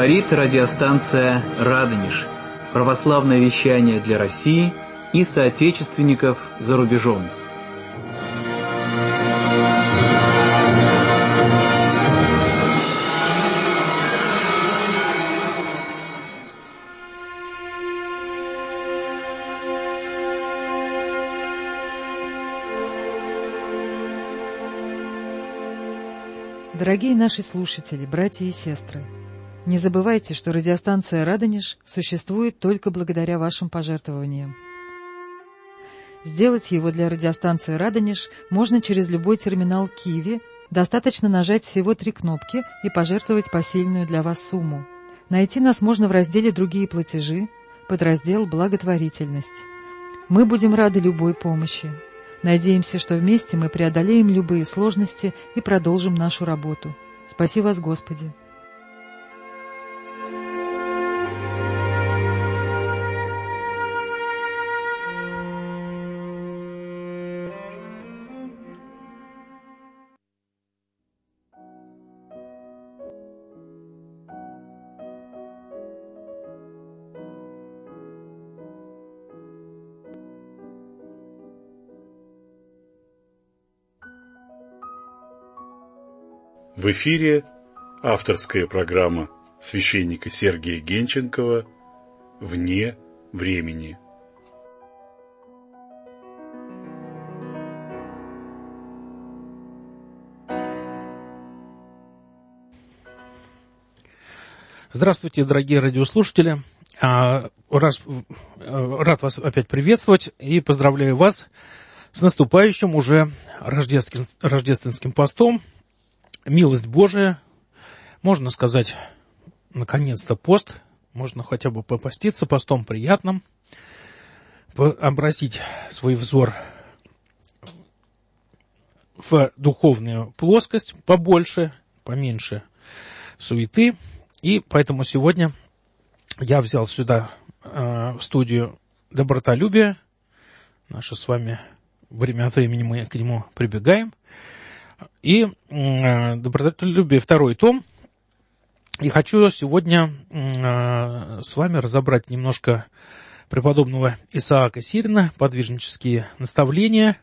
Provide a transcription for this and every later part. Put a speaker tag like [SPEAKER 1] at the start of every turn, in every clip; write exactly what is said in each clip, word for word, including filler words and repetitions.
[SPEAKER 1] Говорит радиостанция «Радонеж». Православное вещание для России и соотечественников за рубежом.
[SPEAKER 2] Дорогие наши слушатели, братья и сестры, не забывайте, что радиостанция «Радонеж» существует только благодаря вашим пожертвованиям. Сделать его для радиостанции «Радонеж» можно через любой терминал Киви, достаточно нажать всего три кнопки и пожертвовать посильную для вас сумму. Найти нас можно в разделе «Другие платежи», подраздел «Благотворительность». Мы будем рады любой помощи. Надеемся, что вместе мы преодолеем любые сложности и продолжим нашу работу. Спаси вас, Господи!
[SPEAKER 3] В эфире авторская программа священника Сергия Генченкова «Вне времени».
[SPEAKER 4] Здравствуйте, дорогие радиослушатели. Рад вас опять приветствовать и поздравляю вас с наступающим уже рождественским постом. Милость Божия, можно сказать, наконец-то пост, можно хотя бы попаститься постом приятным, обратить свой взор в духовную плоскость побольше, поменьше суеты. И поэтому сегодня я взял сюда э, в студию «Добротолюбие». Наше с вами время от времени мы к нему прибегаем. И э, «Добротолюбие» второй том. И хочу сегодня э, с вами разобрать немножко преподобного Исаака Сирина, подвижнические наставления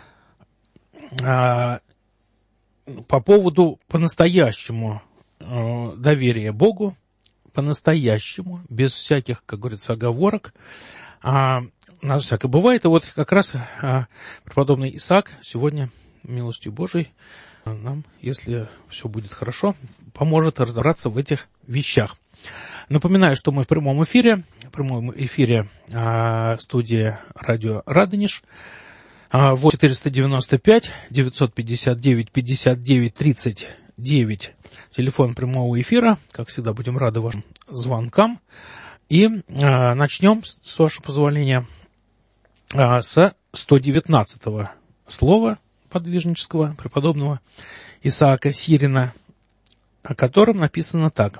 [SPEAKER 4] э, по поводу по-настоящему э, доверия Богу, по-настоящему, без всяких, как говорится, оговорок. А, у нас всякое бывает. И вот как раз э, преподобный Исаак сегодня, милостью Божией, нам, если все будет хорошо, поможет разобраться в этих вещах. Напоминаю, что мы в прямом эфире, в прямом эфире а, студия радио «Радонеж», а, восемь четыреста девяносто пять девятьсот пятьдесят девять пятьдесят девять тридцать девять, телефон прямого эфира. Как всегда, будем рады вашим звонкам. И а, начнем, с вашего позволения, а, с сто девятнадцатого слова подвижнического преподобного Исаака Сирина, о котором написано так: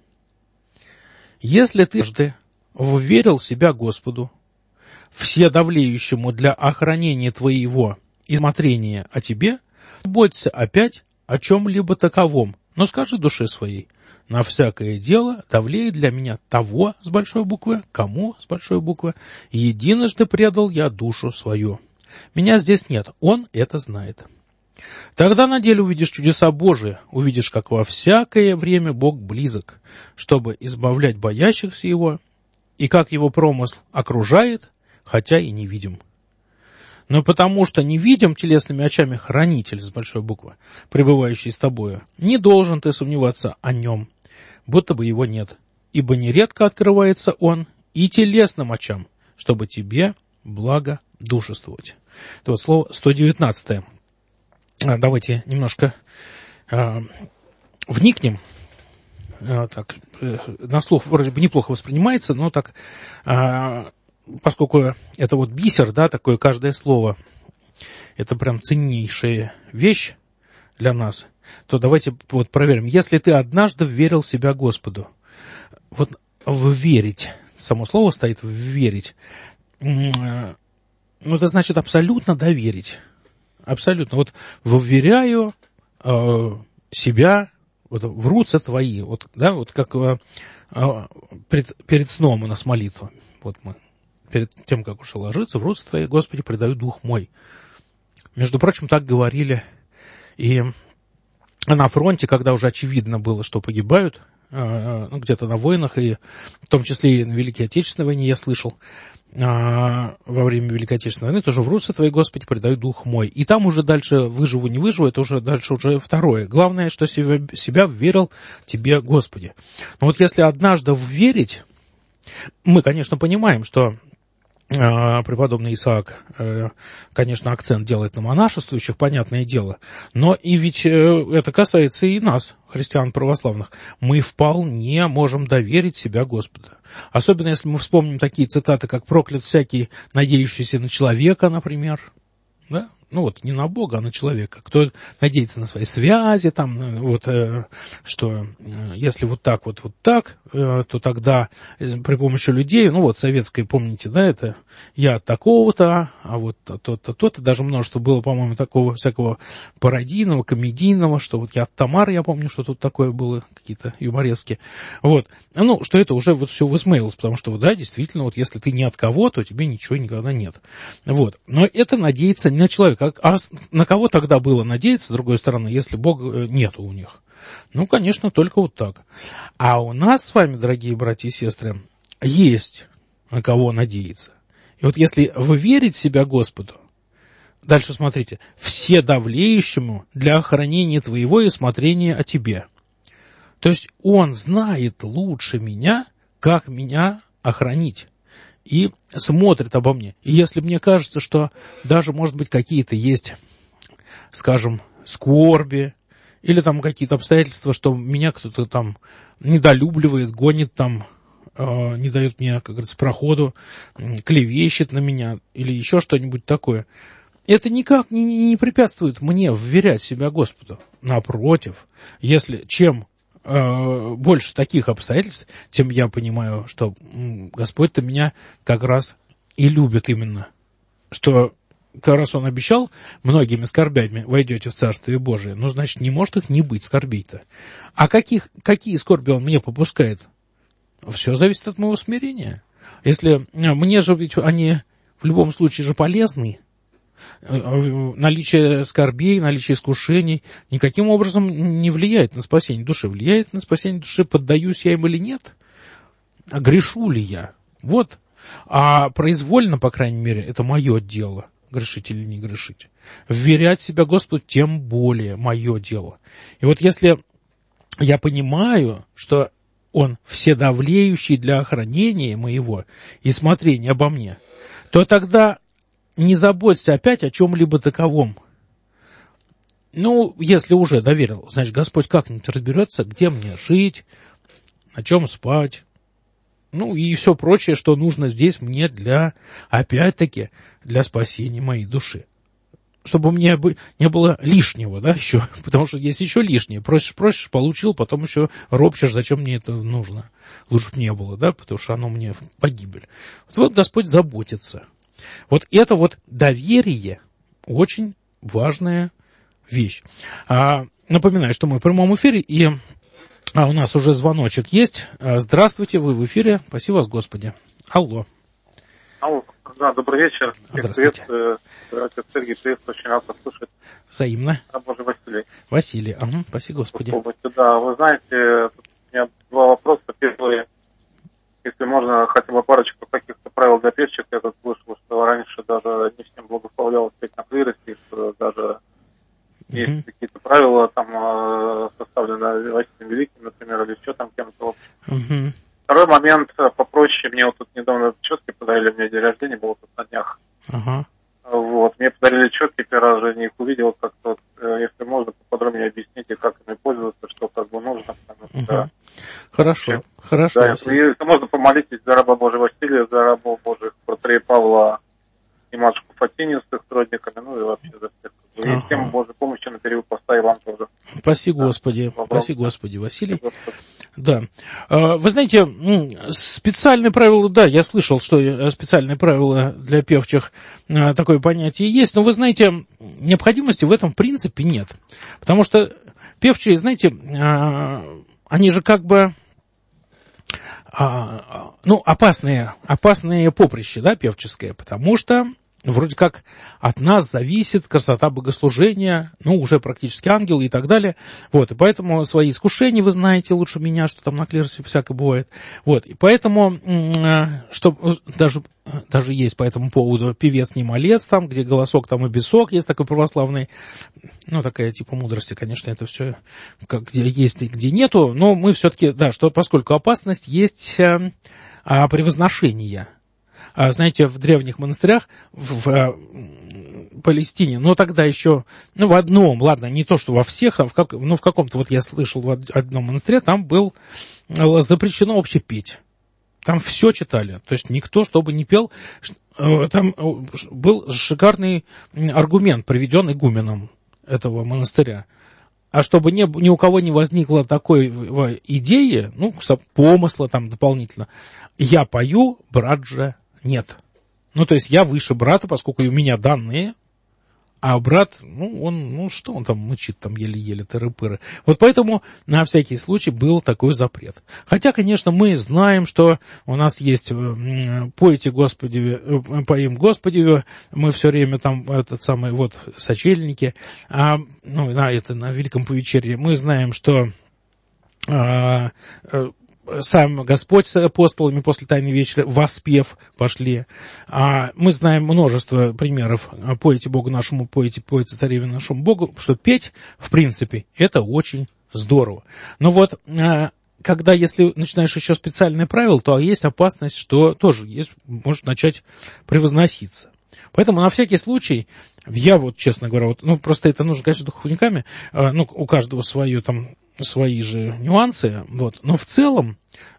[SPEAKER 4] «Если ты жды вверил себя Господу, вседавлеющему для охранения твоего и смотрения о тебе, бойся опять о чем-либо таковом, но скажи душе своей: на всякое дело давлей для меня того с большой буквы, кому с большой буквы, единожды предал я душу свою. Меня здесь нет, он это знает. Тогда на деле увидишь чудеса Божии, увидишь, как во всякое время Бог близок, чтобы избавлять боящихся Его, и как Его промысл окружает, хотя и не видим. Но потому что не видим телесными очами хранитель с большой буквы, пребывающий с тобою, не должен ты сомневаться о нем, будто бы его нет, ибо нередко открывается он и телесным очам, чтобы тебе благо душествовать». Это вот слово сто девятнадцатое. Давайте немножко э, вникнем. Э, так, э, на слух вроде бы неплохо воспринимается, но так, э, поскольку это вот бисер, да, такое каждое слово, это прям ценнейшая вещь для нас, то давайте вот проверим. Если ты однажды верил себя Господу, вот верить, само слово стоит верить, э, ну, это значит абсолютно доверить. Абсолютно. Вот вверяю э, себя вот врутся твои, вот, да, вот как э, э, перед, перед сном у нас молитва, вот мы, перед тем, как уж ложиться, врутся твои, Господи, предаю дух мой. Между прочим, так говорили и на фронте, когда уже очевидно было, что погибают, э, ну, где-то на войнах, и в том числе и на Великой Отечественной войне я слышал, во время Великой Отечественной войны, тоже врутся твои, Господи, предаю дух мой. И там уже дальше выживу, не выживу, это уже дальше уже второе. Главное, что себя, себя верил тебе, Господи. Но вот если однажды верить, мы, конечно, понимаем, что э, преподобный Исаак, э, конечно, акцент делает на монашествующих, понятное дело, но и ведь э, это касается и нас, христиан православных. Мы вполне можем доверить себя Господу. Особенно, если мы вспомним такие цитаты, как «проклят всякий, надеющийся на человека», например, да? Ну вот, не на Бога, а на человека. Кто надеется на свои связи, там, вот, э, что э, если вот так, вот, вот так, э, то тогда при помощи людей, ну вот, советской, помните, да, это я от такого-то, а вот то-то, то-то, даже множество было, по-моему, такого всякого пародийного, комедийного, что вот я от Тамары, я помню, что тут такое было, какие-то юморески. Вот, ну, что это уже вот все высмеялось, потому что, да, действительно, вот если ты не от кого, то тебе ничего никогда нет. Вот, но это надеяться не на человека. А на кого тогда было надеяться, с другой стороны, если Бога нету у них? Ну, конечно, только вот так. А у нас с вами, дорогие братья и сестры, есть на кого надеяться. И вот если вы верите в себя Господу, дальше смотрите, все давлеющему для охранения твоего и смотрения о тебе. То есть Он знает лучше меня, как меня охранить. И смотрит обо мне. И если мне кажется, что даже, может быть, какие-то есть, скажем, скорби, или там какие-то обстоятельства, что меня кто-то там недолюбливает, гонит там, э, не дает мне, как говорится, проходу, клевещет на меня, или еще что-нибудь такое, это никак не, не препятствует мне вверять себя Господу. Напротив, если чем больше таких обстоятельств, тем я понимаю, что Господь-то меня как раз и любит именно. Что как раз Он обещал многими скорбями войдете в Царствие Божие, ну, значит, не может их не быть скорбей-то. А каких, какие скорби Он мне попускает? Все зависит от моего смирения. Если мне же ведь они в любом случае же полезны, наличие скорбей, наличие искушений никаким образом не влияет на спасение души. Влияет на спасение души, поддаюсь я им или нет, а грешу ли я. Вот. А произвольно, по крайней мере, это мое дело, грешить или не грешить. Вверять себя Господу тем более мое дело. И вот если я понимаю, что Он вседавлеющий для охранения моего и смотрения обо мне, то тогда не заботься опять о чем-либо таковом. Ну, если уже доверил, значит, Господь как-нибудь разберется, где мне жить, на чем спать, ну и все прочее, что нужно здесь мне для, опять-таки, для спасения моей души. Чтобы мне не было лишнего, да, еще, потому что есть еще лишнее. Просишь, просишь, получил, потом еще ропщешь, зачем мне это нужно. Лучше бы не было, да, потому что оно мне в погибель. Вот, вот Господь заботится. Вот это вот доверие очень важная вещь. А, напоминаю, что мы в прямом эфире, и а, у нас уже звоночек есть. А, здравствуйте, вы в эфире. Спасибо вас, Господи. Алло.
[SPEAKER 5] Алло, да, добрый вечер.
[SPEAKER 4] Здравствуйте.
[SPEAKER 5] Привет, здравствуйте, Сергей, привет, очень рад послушать.
[SPEAKER 4] Взаимно.
[SPEAKER 5] Боже, Василий.
[SPEAKER 4] Василий, ага, спасибо, Господи.
[SPEAKER 5] Да, вы знаете, у меня два вопроса. Первый, если можно, хотя бы парочку каких-то правил для певчих. Я тут слышал, что раньше даже не всем благословлялось петь на клиросе, что даже uh-huh. есть какие-то правила, там, составленные Василием Великим, например, или еще там кем-то.
[SPEAKER 4] Uh-huh.
[SPEAKER 5] Второй момент попроще. Мне вот тут недавно четки подарили, у меня день рождения был тут на днях.
[SPEAKER 4] Uh-huh.
[SPEAKER 5] Вот, мне подарили четки, первый раз в жизни их увидел, как-то, вот, если можно, поподробнее объясните, как ими пользоваться, что как бы нужно. Потому что,
[SPEAKER 4] uh-huh. Хорошо,
[SPEAKER 5] вообще,
[SPEAKER 4] хорошо.
[SPEAKER 5] Да, если можно, помолитесь за раба Божьего Василия, за рабов Божьих, протрея Павла и матушку Фатинию с их родниками, ну и вообще за всех, И
[SPEAKER 4] ага.
[SPEAKER 5] всем Божьей помощи на период поста и вам тоже.
[SPEAKER 4] Спаси Господи, да. Спаси Господи, Василий. Да. Вы знаете, специальные правила, да, я слышал, что специальные правила для певчих такое понятие есть, но вы знаете, необходимости в этом в принципе нет. Потому что певчие, знаете, они же как бы, ну, опасные, опасные поприща, да, певческое, потому что вроде как от нас зависит красота богослужения, ну, уже практически ангелы и так далее. Вот, и поэтому свои искушения вы знаете лучше меня, что там на клиросе всякое бывает. Вот, и поэтому, что даже, даже есть по этому поводу певец не малец, там, где голосок там и бесок, есть такой православный, ну, такая типа мудрости, конечно, это все, как где есть и где нету, но мы все-таки, да, что поскольку опасность есть а, превозношение. Знаете, в древних монастырях в, в Палестине, но тогда еще, ну, в одном, ладно, не то, что во всех, а в, как, ну, в каком-то, вот я слышал в одном монастыре, там был запрещено вообще петь. Там все читали, то есть никто, чтобы не пел, там был шикарный аргумент, приведен игуменом этого монастыря. А чтобы не, ни у кого не возникло такой идеи, ну, помысла там дополнительно, я пою, брат же нет. Ну, то есть я выше брата, поскольку у меня данные, а брат, ну, он, ну, что он там мычит, там еле-еле тыры-пыры. Вот поэтому на всякий случай был такой запрет. Хотя, конечно, мы знаем, что у нас есть «Пойте Господи, поим Господи», мы все время там, этот самый, вот, сочельники, а, ну, на это, на Великом Повечерье, мы знаем, что а, сам Господь с апостолами после Тайной Вечери воспев пошли. А мы знаем множество примеров. Пойте Богу нашему, пойте, пойте цареве нашему Богу, что петь, в принципе, это очень здорово. Но вот, когда, если начинаешь еще специальные правила, то есть опасность, что тоже есть, может начать превозноситься. Поэтому на всякий случай, я вот, честно говоря, вот, ну, просто это нужно, конечно, духовниками, ну, у каждого свое там, свои же нюансы, вот, но в целом,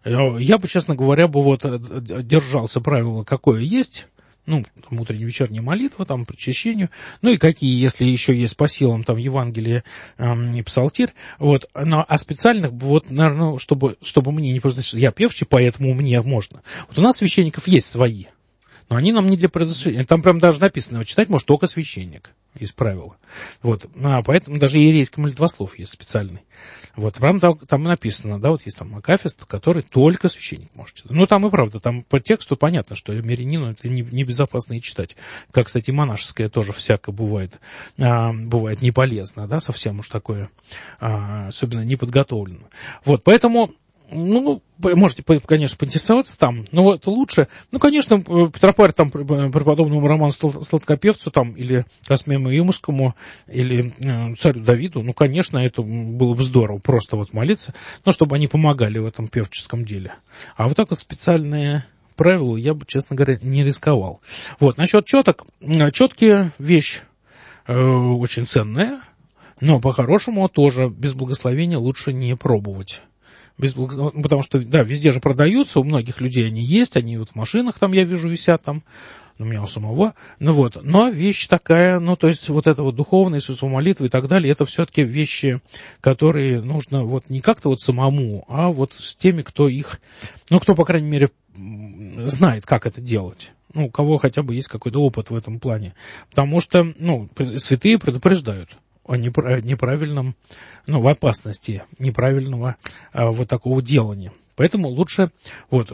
[SPEAKER 4] я бы, честно говоря, бы вот держался правила, какое есть, ну, там, утренняя, вечерняя молитва, там, причащению, ну, и какие, если еще есть по силам, там, Евангелие э, и Псалтирь, вот, но, а специальных, вот, наверное, чтобы, чтобы мне не просто, я певчий, поэтому мне можно. Вот у нас священников есть свои, но они нам не для предосвящения. Там прям даже написано, читать может только священник, из правила. Вот. А, поэтому даже иерейский молитвослов есть специальный. Вот. Прям там, там написано, да, вот есть там акафист, который только священник может читать. Ну, там и правда, там по тексту понятно, что мирянину это небезопасно не читать. Как, кстати, монашеское тоже всякое бывает, а, бывает не полезно, да, совсем уж такое, а, особенно неподготовленное. Вот, поэтому... Ну, можете, конечно, поинтересоваться там, но вот лучше, ну, конечно, Петропарь там преподобному Роману Сладкопевцу там, или Космему Имускому, или э, царю Давиду, ну, конечно, это было бы здорово, просто вот молиться, но чтобы они помогали в этом певческом деле. А вот так вот специальные правила я бы, честно говоря, не рисковал. Вот, насчет четок, четкие вещь э, очень ценная, но по-хорошему тоже без благословения лучше не пробовать. Без благо... Потому что, да, везде же продаются, у многих людей они есть, они вот в машинах там, я вижу, висят там, у меня у самого, ну вот, но вещь такая, ну, то есть вот это вот духовная, Иисусова молитва и так далее, это все-таки вещи, которые нужно вот не как-то вот самому, а вот с теми, кто их, ну, кто, по крайней мере, знает, как это делать. Ну, у кого хотя бы есть какой-то опыт в этом плане. Потому что, ну, святые предупреждают о неправильном, ну, в опасности неправильного а, вот такого делания. Поэтому лучше, вот,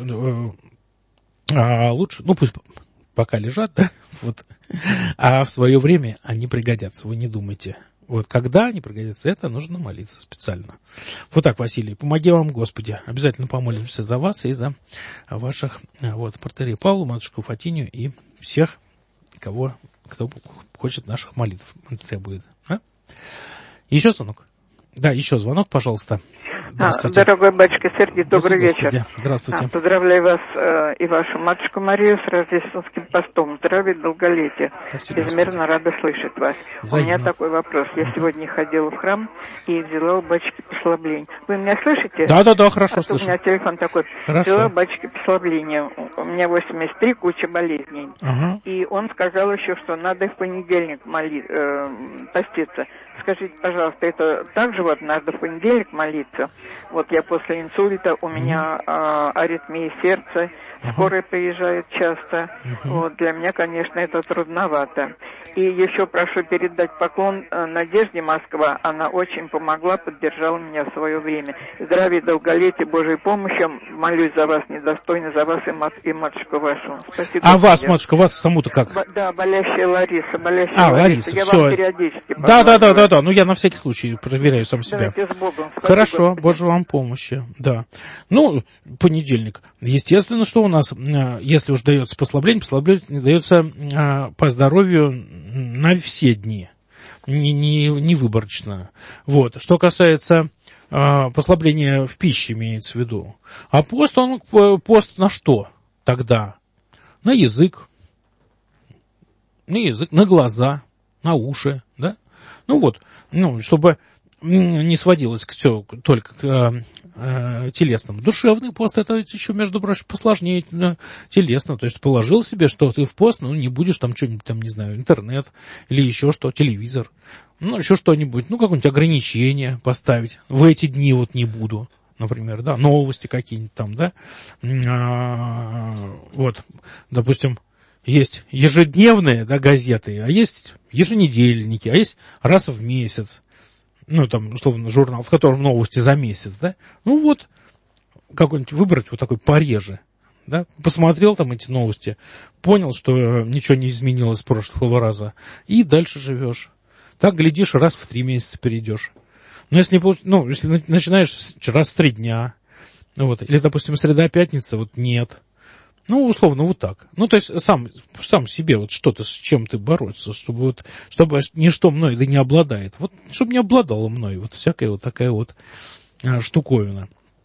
[SPEAKER 4] а, лучше, ну, пусть пока лежат, да, вот, а в свое время они пригодятся, вы не думайте. Вот когда они пригодятся, это нужно молиться специально. Вот так, Василий, помоги вам, Господи. Обязательно помолимся за вас и за ваших, вот, протоиерея Павла, матушку Фатинию и всех, кого, кто хочет наших молитв, требует. А? Еще звонок? Да, еще звонок, пожалуйста. Здравствуйте.
[SPEAKER 6] Дорогой батюшка Сергей, добрый
[SPEAKER 4] Господи.
[SPEAKER 6] вечер.
[SPEAKER 4] Здравствуйте.
[SPEAKER 6] Поздравляю вас э, и вашу матушку Марию с рождественским постом. Здравия, долголетия.
[SPEAKER 4] Спасибо,
[SPEAKER 6] Безмерно рада слышать вас.
[SPEAKER 4] Взаимно.
[SPEAKER 6] У меня такой вопрос. Я сегодня ходила в храм и взяла у батюшки послабление. Вы меня слышите?
[SPEAKER 4] Да, да, да, хорошо
[SPEAKER 6] а
[SPEAKER 4] слышу.
[SPEAKER 6] У меня телефон такой.
[SPEAKER 4] Хорошо.
[SPEAKER 6] Взяла у батюшки послабление. У меня восемьдесят три, куча болезней.
[SPEAKER 4] Ага.
[SPEAKER 6] И он сказал еще, что надо в понедельник моли, э, поститься. Скажите, пожалуйста, это также вот надо в понедельник молиться? Вот я после инсульта, у меня э, аритмия сердца,
[SPEAKER 4] Uh-huh.
[SPEAKER 6] скорая приезжает часто.
[SPEAKER 4] Uh-huh.
[SPEAKER 6] Вот, для меня, конечно, это трудновато. И еще прошу передать поклон э, Надежде Москва. Она очень помогла, поддержала меня в свое время. Здравия, долголетия, Божьей помощи. Молюсь за вас недостойно, за вас и, мат, и матушку вашу. Спасибо.
[SPEAKER 4] А вас, матушка, вас саму-то как?
[SPEAKER 6] Б- да, болящая Лариса, болящая
[SPEAKER 4] А,
[SPEAKER 6] Лариса.
[SPEAKER 4] Лариса,
[SPEAKER 6] я
[SPEAKER 4] все.
[SPEAKER 6] вам периодически
[SPEAKER 4] Да, да, да, да, да. Ну я на всякий случай проверяю сам себя.
[SPEAKER 6] Давайте с Богом. Спасибо,
[SPEAKER 4] Хорошо,
[SPEAKER 6] Господи.
[SPEAKER 4] Боже вам помощи. Да. Ну, понедельник. Естественно, что у нас, если уж дается послабление, послабление дается по здоровью на все дни. Не, не, не выборочно. Вот. Что касается послабления в пище, имеется в виду. А пост, он пост на что тогда? На язык. На язык, на глаза, на уши, да? Ну вот, ну, чтобы не сводилось все только к э, э, телесному. Душевный пост, это еще, между прочим, посложнее э, телесно. То есть положил себе, что ты в пост, ну, не будешь там что-нибудь, там, не знаю, интернет или еще что, телевизор, ну, еще что-нибудь, ну, какое-нибудь ограничение поставить. В эти дни вот не буду, например, да, новости какие-нибудь там, да. А, вот, допустим, есть ежедневные, да, газеты, а есть еженедельники, а есть раз в месяц. Ну, там, условно, журнал, в котором новости за месяц, да. Ну, вот, какой-нибудь выбрать вот такой пореже, да. Посмотрел там эти новости, понял, что ничего не изменилось с прошлого раза, и дальше живешь. Так, глядишь, раз в три месяца перейдешь. Но если, не получ... ну, если начинаешь раз в три дня, вот, или, допустим, среда-пятница, вот нет. Ну, условно, вот так. Ну, то есть, сам, сам себе вот что-то, с чем ты бороться, чтобы вот, чтобы ничто мной да не обладает. Вот, чтобы не обладало мной, вот всякая вот такая вот а, штуковина.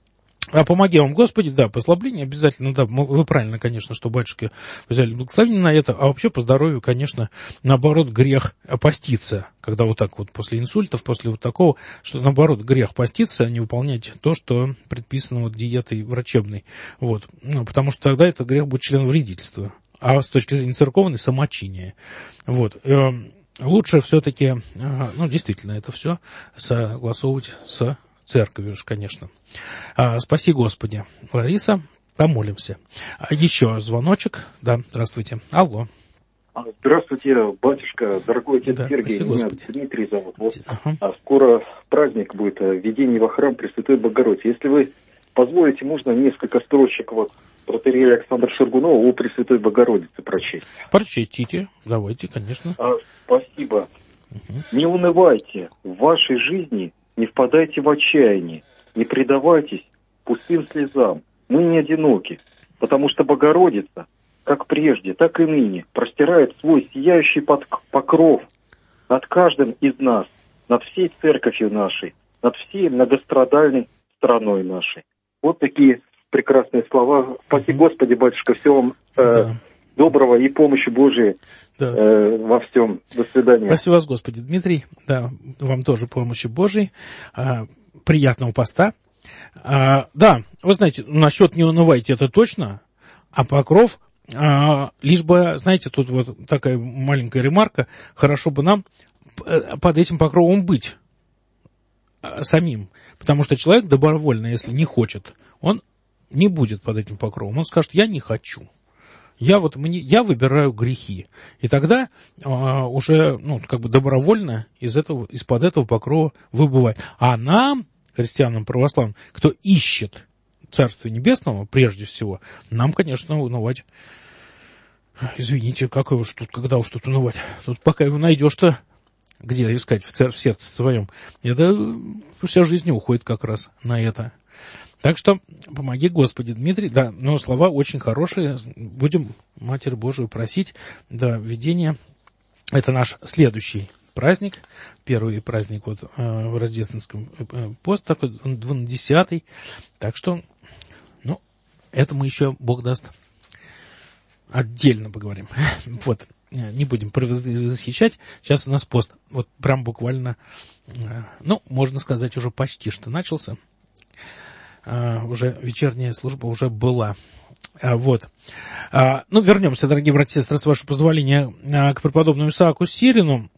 [SPEAKER 4] А помоги вам, Господи, да, послабление обязательно, да, вы правильно, конечно, что батюшки взяли благословение на это, а вообще по здоровью, конечно, наоборот, грех поститься, когда вот так вот после инсультов, после вот такого, что наоборот, грех поститься, а не выполнять то, что предписано вот диетой врачебной, вот, ну, потому что тогда это грех будет членовредительства, а с точки зрения церковной самочиния, вот, лучше все-таки, ну, действительно, это все согласовывать с церковью уж, конечно. А, спаси Господи. Лариса, помолимся. А, еще звоночек. Да, здравствуйте. Алло.
[SPEAKER 7] Здравствуйте, батюшка, дорогой отец
[SPEAKER 4] Да,
[SPEAKER 7] Сергей. Меня
[SPEAKER 4] Господи.
[SPEAKER 7] Дмитрий зовут. Вот,
[SPEAKER 4] Ага.
[SPEAKER 7] а скоро праздник будет введение во храм Пресвятой Богородицы. Если вы позволите, можно несколько строчек вот протоиерея Александра Шаргунова о Пресвятой Богородице прочесть.
[SPEAKER 4] Прочтите. Давайте, конечно.
[SPEAKER 7] А, спасибо.
[SPEAKER 4] Угу.
[SPEAKER 7] Не унывайте в вашей жизни. Не впадайте в отчаяние, не предавайтесь пустым слезам. Мы не одиноки, потому что Богородица, как прежде, так и ныне, простирает свой сияющий покров над каждым из нас, над всей церковью нашей, над всей многострадальной страной нашей. Вот такие прекрасные слова. Спаси Господи, батюшка, всего вам э,
[SPEAKER 4] Да.
[SPEAKER 7] доброго и помощи Божией
[SPEAKER 4] Да.
[SPEAKER 7] э, во всем. До свидания.
[SPEAKER 4] Спасибо вас, Господи. Дмитрий, да, вам тоже помощи Божией. А, приятного поста. А, да, вы знаете, насчет не унывайте, это точно, а покров, а, лишь бы, знаете, тут вот такая маленькая ремарка, хорошо бы нам под этим покровом быть а, самим, потому что человек добровольно, если не хочет, он не будет под этим покровом, он скажет, я не хочу. Я вот мне, я выбираю грехи, и тогда а, уже, ну, как бы добровольно из этого, из-под этого покрова выбывать. А нам, христианам православным, кто ищет Царства Небесного, прежде всего, нам, конечно, унывать. Извините, как уж тут, когда уж тут унывать? Тут пока его найдешь-то, где искать в, цер- в сердце своем, это вся жизнь уходит как раз на это. Так что помоги, Господи, Дмитрий. Да, но слова очень хорошие. Будем Матерь Божию просить. Да, введение. Это наш следующий праздник, первый праздник вот э, в рождественском э, пост, такой двунадесятый, так что, ну, это мы еще, Бог даст, отдельно поговорим. Вот, не будем восхищать, сейчас у нас пост, вот прям буквально, э, ну, можно сказать, уже почти что начался, э, уже вечерняя служба уже была. Вот. Ну, вернемся, дорогие братья и сестры, с вашего позволения, к преподобному Исааку Сирину.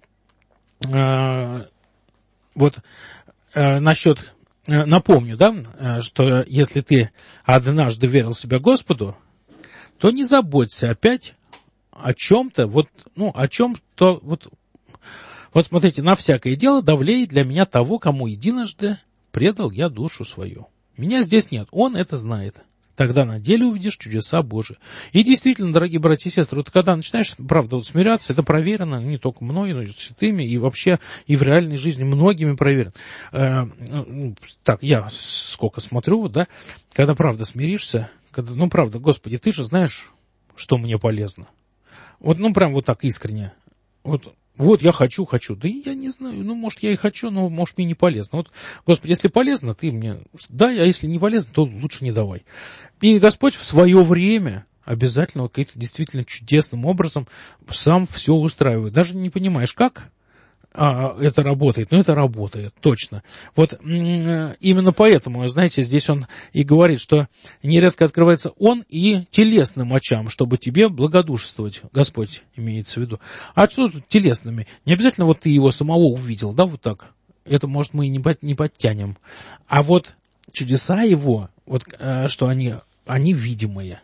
[SPEAKER 4] Вот насчет, напомню, да, что если ты однажды верил себя Господу, то не заботься опять о чем-то, вот, ну, о чем-то, вот, вот смотрите, на всякое дело давлей для меня того, кому единожды предал я душу свою. Меня здесь нет, он это знает. Тогда на деле увидишь чудеса Божии. И действительно, дорогие братья и сестры, вот когда начинаешь, правда, вот смиряться, это проверено не только мной, но и святыми, и вообще и в реальной жизни многими проверено. Э, ну, так, я сколько смотрю, да, когда правда смиришься, когда, ну, правда, Господи, ты же знаешь, что мне полезно. Вот, ну, прям вот так искренне. Вот, вот я хочу, хочу. Да я не знаю, ну, может, я и хочу, но, может, мне не полезно. Вот, Господи, если полезно, ты мне дай, а если не полезно, то лучше не давай. И Господь в свое время обязательно вот каким-то действительно чудесным образом сам все устраивает. Даже не понимаешь, как а, это работает, но это работает, точно. Вот именно поэтому, знаете, здесь он и говорит, что нередко открывается он и телесным очам, чтобы тебе благодушествовать, Господь имеется в виду. А что тут телесными? Не обязательно вот ты его самого увидел, да, вот так. Это, может, мы и не, под, не подтянем. А вот чудеса его, вот что они, они видимые.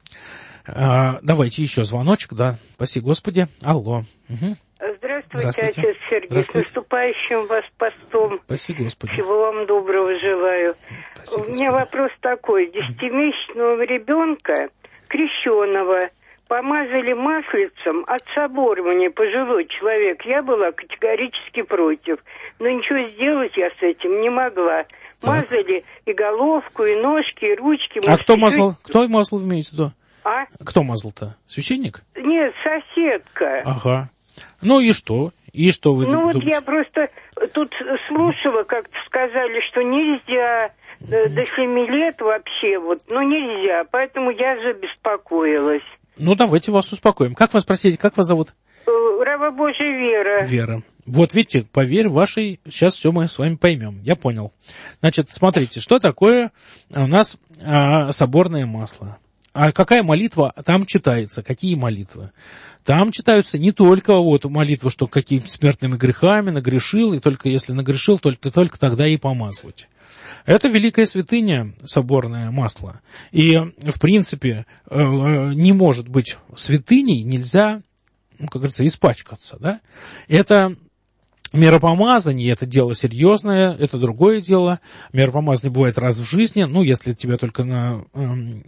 [SPEAKER 4] А, давайте еще звоночек, да. Спаси Господи. Алло. Угу.
[SPEAKER 8] Здравствуйте, Здравствуйте, отец Сергей. Здравствуйте. С наступающим вас постом.
[SPEAKER 4] Спасибо, Господи.
[SPEAKER 8] Всего вам доброго желаю.
[SPEAKER 4] Спасибо,
[SPEAKER 8] У меня
[SPEAKER 4] Господи.
[SPEAKER 8] вопрос такой. Десятимесячного ребенка, крещеного, помазали маслицем от соборивания, пожилой человек. Я была категорически против. Но ничего сделать я с этим не могла. Так. Мазали и головку, и ножки, и ручки.
[SPEAKER 4] А кто мазал? Кто мазал, имеете в виду?
[SPEAKER 8] А?
[SPEAKER 4] Кто мазал-то? Священник?
[SPEAKER 8] Нет, соседка.
[SPEAKER 4] Ага. Ну и что? И что вы
[SPEAKER 8] Ну
[SPEAKER 4] думаете?
[SPEAKER 8] вот я просто тут слушала, как-то сказали, что нельзя до семи лет вообще, вот, ну нельзя, поэтому я забеспокоилась.
[SPEAKER 4] Ну давайте вас успокоим. Как вас, простите, как вас зовут?
[SPEAKER 8] Раба Божия Вера.
[SPEAKER 4] Вера. Вот видите, по вере вашей, сейчас все мы с вами поймем. Я понял. Значит, смотрите, что такое у нас а, соборное масло. А какая молитва там читается? Какие молитвы? Там читаются не только вот молитвы, что какими смертными грехами нагрешил, и только если нагрешил, только, только тогда и помазывать. Это великая святыня, соборное масло. И, в принципе, не может быть святыней, нельзя, ну, как говорится, испачкаться. Да? Это миропомазание, это дело серьезное, это другое дело. Миропомазание бывает раз в жизни, ну, если тебя только на э,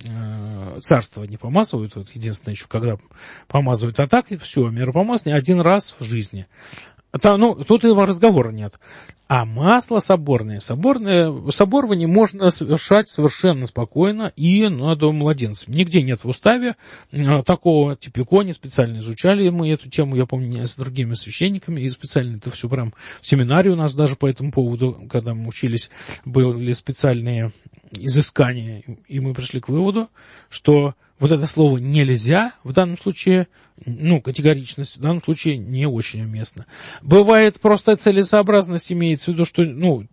[SPEAKER 4] э, царство не помазывают, вот единственное еще, когда помазывают, а так, и все, миропомазание один раз в жизни. Это, ну, тут его разговора нет. А масло соборное, соборное, соборование можно совершать совершенно спокойно и над младенцем. Нигде нет в уставе такого, типикони, специально изучали мы эту тему, я помню, с другими священниками, и специально это все прям в семинарии у нас даже по этому поводу, когда мы учились, были специальные изыскания, и мы пришли к выводу, что вот это слово «нельзя» в данном случае, ну, категоричность в данном случае не очень уместна. Бывает просто целесообразность, имеется в виду, что, ну,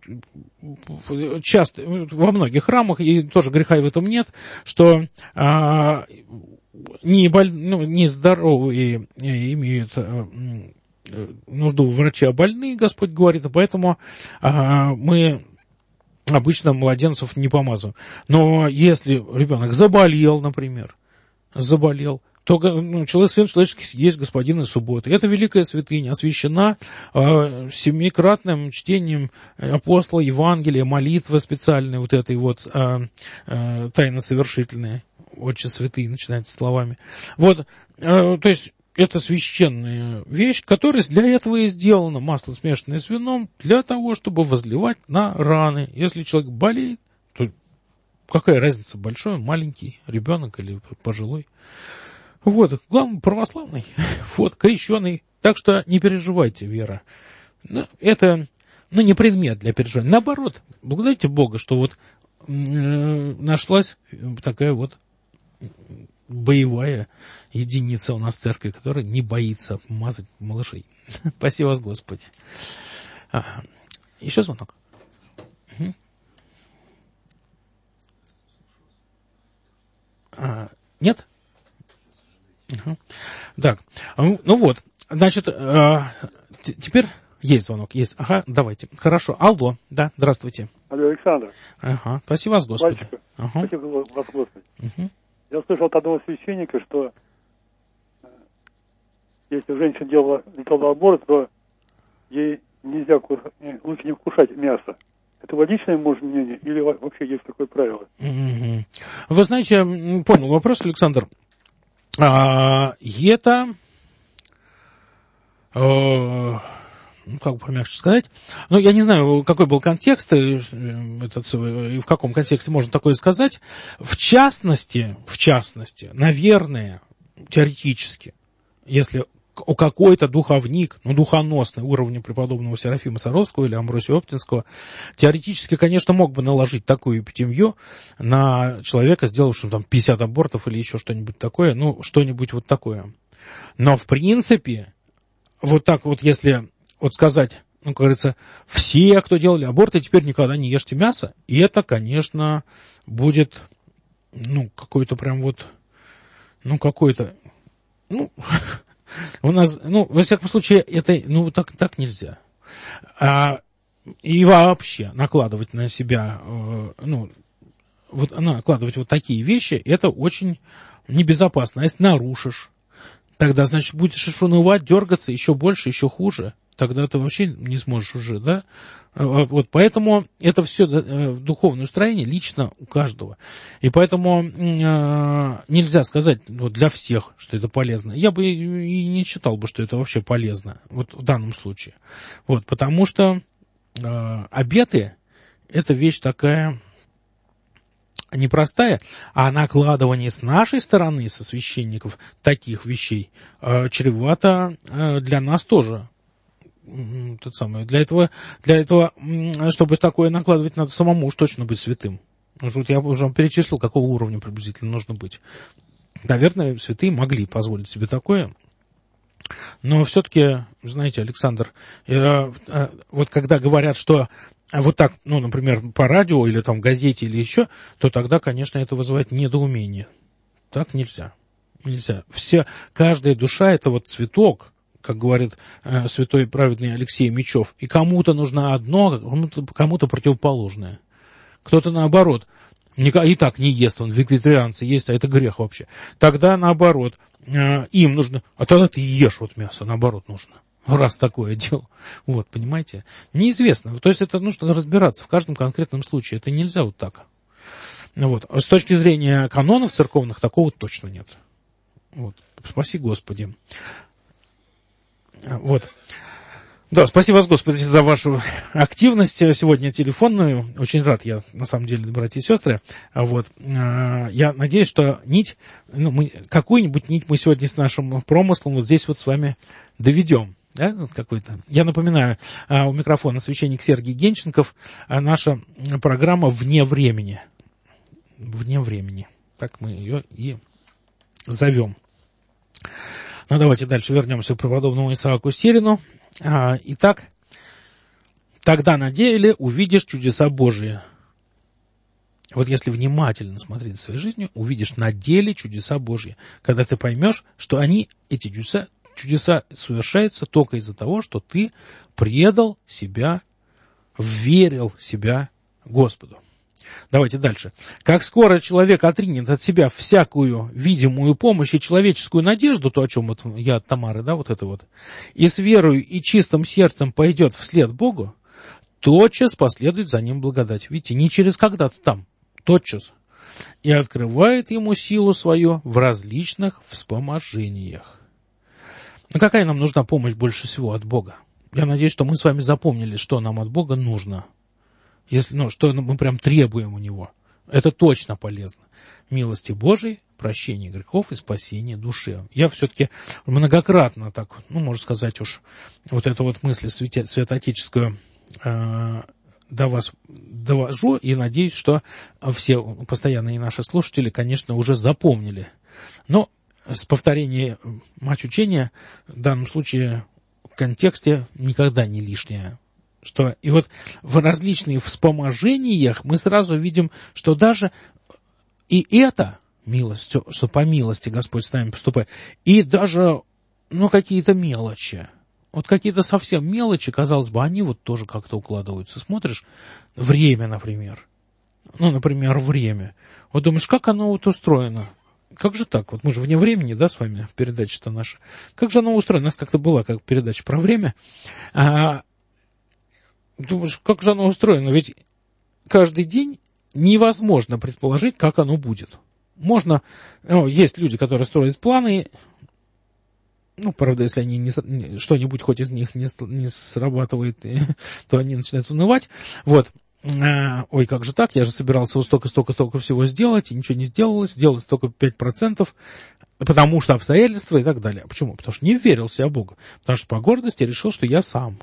[SPEAKER 4] часто, во многих храмах, и тоже греха в этом нет, что а, не, боль, ну, не здоровые имеют а, нужду в враче, а больные, Господь говорит, и поэтому а, мы обычно младенцев не помазываем. Но если ребенок заболел, например, заболел, то ну, человек, сын человеческий есть господин и суббота. Это великая святыня, освящена э, семикратным чтением апостола, Евангелия, молитвы специальные, вот этой вот э, э, тайно-совершительные, отче святые, начинается словами. Вот, э, то есть, это священная вещь, которая для этого и сделана, масло, смешанное с вином, для того, чтобы возливать на раны. Если человек болеет, то какая разница, большой, маленький ребенок или пожилой. Вот, главное, православный, вот, крещеный, Так что не переживайте, Вера. Ну, это ну, не предмет для переживания. Наоборот, благодарите Бога, что вот э, нашлась такая вот боевая единица у нас в церкви, которая не боится мазать малышей. Спаси вас, Господи. А, еще звонок? Угу. А, нет? Угу. Так, ну вот, значит, а, т- теперь есть звонок, есть. Ага, давайте. Хорошо. Алло, да, здравствуйте.
[SPEAKER 9] Алло, Александр.
[SPEAKER 4] Ага, спасибо вас, Господи.
[SPEAKER 9] Мальчика,
[SPEAKER 4] ага.
[SPEAKER 9] Спасибо вас, Господи.
[SPEAKER 4] Угу.
[SPEAKER 9] Я слышал от одного священника, что э, если женщина делала, делала аборт, то ей нельзя, лучше не вкушать мясо. Это его личное, может, мнение, или вообще есть такое правило?
[SPEAKER 4] Угу. Вы знаете, понял вопрос, Александр. А, это, э, ну, как бы помягче сказать, ну, я не знаю, какой был контекст, и, этот, и в каком контексте можно такое сказать. В частности, в частности, наверное, теоретически, если у какой-то духовник, ну, духоносный уровня преподобного Серафима Саровского или Амвросия Оптинского, теоретически, конечно, мог бы наложить такую эпитемью на человека, сделавшего там пятьдесят абортов или еще что-нибудь такое, ну, что-нибудь вот такое. Но, в принципе, вот так вот, если вот сказать, ну, как говорится, все, кто делали аборты, теперь никогда не ешьте мясо, и это, конечно, будет, ну, какой-то прям вот, ну, какой-то, ну... У нас, ну, во всяком случае, это, ну, так, так нельзя. А, и вообще накладывать на себя, э, ну, вот, накладывать вот такие вещи, это очень небезопасно. А если нарушишь, тогда, значит, будешь унывать, дергаться еще больше, еще хуже. Тогда ты вообще не сможешь уже, да? Вот, поэтому это все духовное устроение лично у каждого. И поэтому э, нельзя сказать вот, для всех, что это полезно. Я бы и не считал бы, что это вообще полезно, вот в данном случае. Вот, потому что э, обеты – это вещь такая непростая, а накладывание с нашей стороны, со священников, таких вещей э, чревато э, для нас тоже. Тот самый. Для этого, для этого, чтобы такое накладывать, надо самому уж точно быть святым. Вот я уже вам перечислил, какого уровня приблизительно нужно быть. Наверное, святые могли позволить себе такое. Но все-таки, знаете, Александр, э, э, вот когда говорят, что вот так, ну, например, по радио или там в газете или еще, то тогда, конечно, это вызывает недоумение. Так нельзя. Нельзя. Все, каждая душа – это вот цветок, как говорит э, святой праведный Алексей Мечев, и кому-то нужно одно, кому-то, кому-то противоположное. Кто-то наоборот, и так не ест, он вегетарианцы есть, а это грех вообще. Тогда наоборот, э, им нужно, а тогда ты ешь вот мясо, наоборот нужно. Раз такое дело. Вот, понимаете? Неизвестно. То есть это нужно разбираться в каждом конкретном случае. Это нельзя вот так. Вот. С точки зрения канонов церковных такого точно нет. Вот. Спаси Господи. Вот. Да, спасибо вас, Господи, за вашу активность сегодня телефонную. Очень рад я, на самом деле, братья и сестры. Вот. Я надеюсь, что нить, ну, мы, какую-нибудь нить мы сегодня с нашим промыслом вот здесь вот с вами доведем. Да, вот какой-то. Я напоминаю, у микрофона священник Сергий Генченков, наша программа «Вне времени». «Вне времени». Так мы ее и зовем. Ну, давайте дальше вернемся к преподобному Исааку Сирину. А, итак, тогда на деле увидишь чудеса Божии. Вот если внимательно смотреть своей жизнью, увидишь на деле чудеса Божьи. Когда ты поймешь, что они, эти чудеса, чудеса совершаются только из-за того, что ты предал себя, верил себя Господу. Давайте дальше. Как скоро человек отринет от себя всякую видимую помощь и человеческую надежду, то, о чем вот я от Тамары, да, вот это вот, и с верою и чистым сердцем пойдет вслед Богу, тотчас последует за ним благодать. Видите, не через когда-то там, тотчас. И открывает ему силу свою в различных вспоможениях. Но какая нам нужна помощь больше всего от Бога? Я надеюсь, что мы с вами запомнили, что нам от Бога нужно. Если, ну, что мы прям требуем у Него. Это точно полезно. Милости Божией прощения грехов и спасения души. Я все-таки многократно так, ну, можно сказать уж, вот эту вот мысль свято- святоотеческую э, до вас довожу, и надеюсь, что все постоянные наши слушатели, конечно, уже запомнили. Но с повторением мать учения в данном случае в контексте никогда не лишнее. Что, и вот в различных вспоможениях мы сразу видим, что даже и это милость, что по милости Господь с нами поступает, и даже, ну, какие-то мелочи, вот какие-то совсем мелочи, казалось бы, они вот тоже как-то укладываются. Смотришь, время, например, ну, например, время, вот думаешь, как оно вот устроено? Как же так? Вот мы же вне времени, да, с вами, передача-то наша. Как же оно устроено? У нас как-то была как передача про время. А, думаешь, как же оно устроено? Ведь каждый день невозможно предположить, как оно будет. Можно, ну, есть люди, которые строят планы, ну, правда, если они не, что-нибудь хоть из них не, не срабатывает, то они начинают унывать. Вот. Ой, как же так, я же собирался вот столько-столько-столько всего сделать, и ничего не сделалось, сделалось только пять процентов, потому что обстоятельства и так далее. Почему? Потому что не верил в себя Богу. Потому что по гордости решил, что я сам.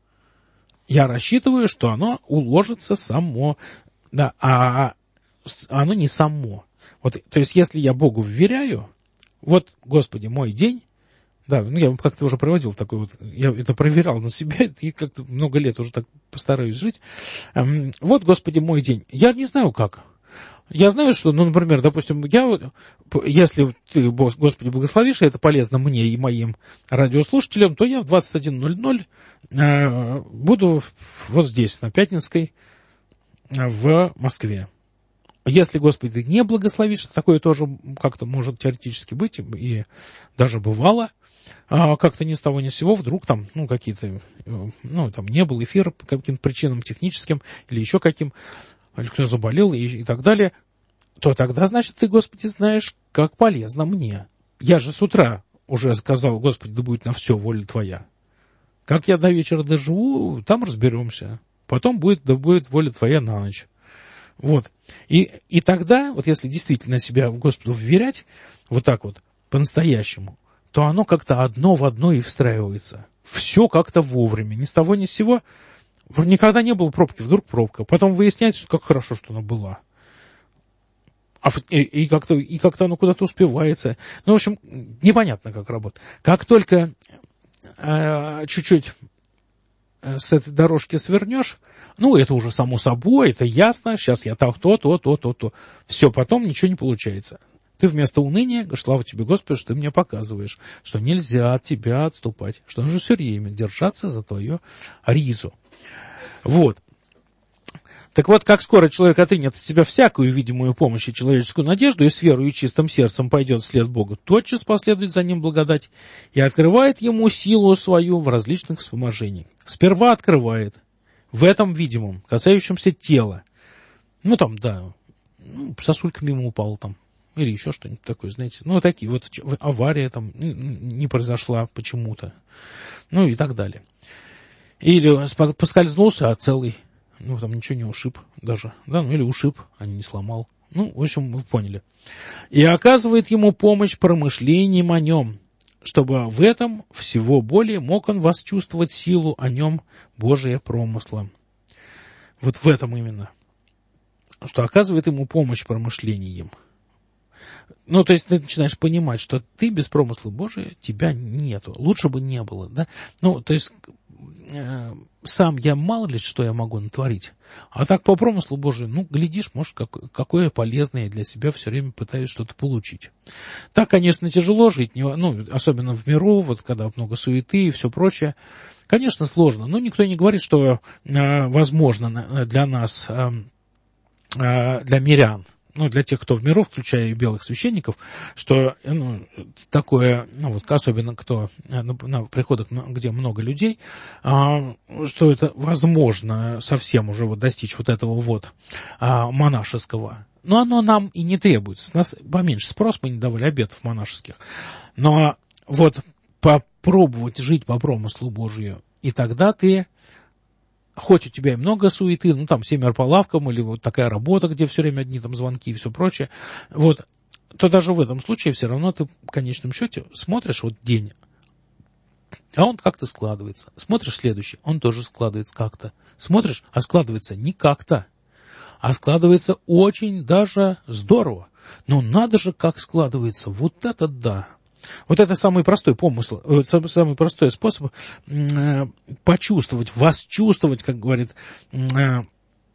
[SPEAKER 4] Я рассчитываю, что оно уложится само. Да, а оно не само. Вот, то есть, если я Богу вверяю, вот, Господи, мой день, да, ну, я как-то уже проводил такой вот, я это проверял на себе, и как-то много лет уже так постараюсь жить. Вот, Господи, мой день. Я не знаю как. Я знаю, что, ну, например, допустим, я, если ты, Господи, благословишь, и это полезно мне и моим радиослушателям, то я в двадцать один ноль ноль э, буду вот здесь, на Пятницкой, в Москве. Если, Господи, ты не благословишь, такое тоже как-то может теоретически быть, и даже бывало, а как-то ни с того ни с сего вдруг там, ну, какие-то, ну, там не был эфир по каким-то причинам техническим или еще каким, или кто заболел и, и так далее, то тогда, значит, ты, Господи, знаешь, как полезно мне. Я же с утра уже сказал, Господи, да будет на все воля Твоя. Как я до вечера доживу, там разберемся. Потом будет, да будет воля Твоя на ночь. Вот. И, и тогда, вот если действительно себя Господу вверять, вот так вот, по-настоящему, то оно как-то одно в одно и встраивается. Все как-то вовремя. Ни с того ни с сего. Никогда не было пробки, вдруг пробка. Потом выясняется, что как хорошо, что она была. А, и, и, как-то, и как-то оно куда-то успевается. Ну, в общем, непонятно, как работает. Как только э, чуть-чуть с этой дорожки свернешь, ну, это уже само собой, это ясно, сейчас я так, то, то, то, то, то. Все, потом ничего не получается. Ты вместо уныния, слава тебе, Господи, что ты мне показываешь, что нельзя от тебя отступать, что нужно все время держаться за твою ризу. Вот. Так вот, как скоро человек отринет от себя всякую видимую помощь и человеческую надежду и с верой и чистым сердцем пойдет вслед Богу, тотчас последует за ним благодать и открывает ему силу свою в различных вспоможениях. Сперва открывает в этом видимом, касающемся тела. Ну, там, да, ну, сосулька мимо упала там. Или еще что-нибудь такое, знаете. Ну, такие вот авария там не произошла почему-то. Ну, и так далее. Или поскользнулся, а целый. Ну, там ничего не ушиб даже. Да, ну, или ушиб, а не сломал. Ну, в общем, вы поняли. И оказывает ему помощь промышлением о нем, чтобы в этом всего более мог он восчувствовать силу о нем Божия промысла. Вот в этом именно. Что оказывает ему помощь промышлением. Ну, то есть ты начинаешь понимать, что ты без промысла Божия, тебя нету. Лучше бы не было, да? Ну, то есть э, сам я мало ли что я могу натворить. А так по промыслу Божию, ну, глядишь, может, как, какое полезное для себя все время пытаюсь что-то получить. Так, конечно, тяжело жить, не, ну, особенно в миру, вот когда много суеты и все прочее. Конечно, сложно, но никто не говорит, что э, возможно для нас, э, э, для мирян, ну, для тех, кто в миру, включая и белых священников, что, ну, такое, ну, вот, особенно кто на, на приходах, где много людей, а, что это возможно совсем уже вот достичь вот этого вот а, монашеского. Но оно нам и не требуется. С нас поменьше спрос, мы не давали обетов монашеских. Но вот попробовать жить по промыслу Божию, и тогда ты... Хоть у тебя и много суеты, ну, там, семеро по лавкам, или вот такая работа, где все время одни там звонки и все прочее, вот, то даже в этом случае все равно ты в конечном счете смотришь вот день, а он как-то складывается. Смотришь следующий, он тоже складывается как-то. Смотришь, а складывается не как-то, а складывается очень даже здорово. Но надо же, как складывается. Вот это да. Вот это самый простой помысл, самый простой способ э, почувствовать, восчувствовать, как говорит э,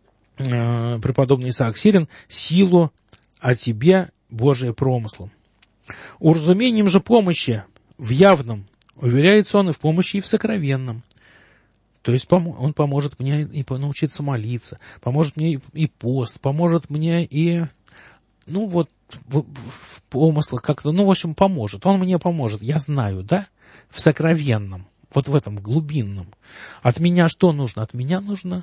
[SPEAKER 4] э, преподобный Исаак Сирин, силу о тебе Божие промыслом. Уразумением же помощи в явном уверяется он и в помощи, и в сокровенном. То есть он поможет мне и научиться молиться, поможет мне и пост, поможет мне и, ну вот, в, в помыслах как-то, ну, в общем, поможет. Он мне поможет, я знаю, да, в сокровенном, вот в этом, в глубинном. От меня что нужно? От меня нужно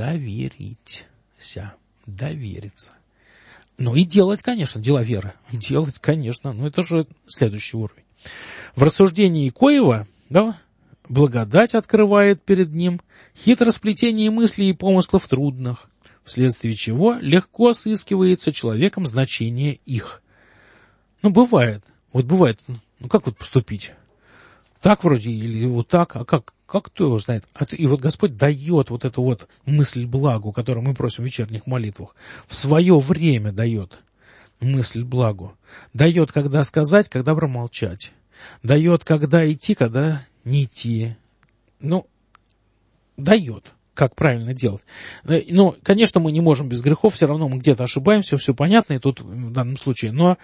[SPEAKER 4] довериться, довериться. Ну и делать, конечно, дела веры. Делать, конечно, ну это же следующий уровень. В рассуждении Коева, да, благодать открывает перед ним хитросплетение мыслей и помыслов трудных, вследствие чего легко сыскивается человеком значение их. Ну, бывает. Вот бывает. Ну, как вот поступить? Так вроде или вот так? А как? Как кто его знает? И вот Господь дает вот эту вот мысль благу, которую мы просим в вечерних молитвах. В свое время дает мысль благу. Дает, когда сказать, когда промолчать. Дает, когда идти, когда не идти. Ну, дает. Как правильно делать. Ну, конечно, мы не можем без грехов, все равно мы где-то ошибаемся, все понятно и тут в данном случае. Но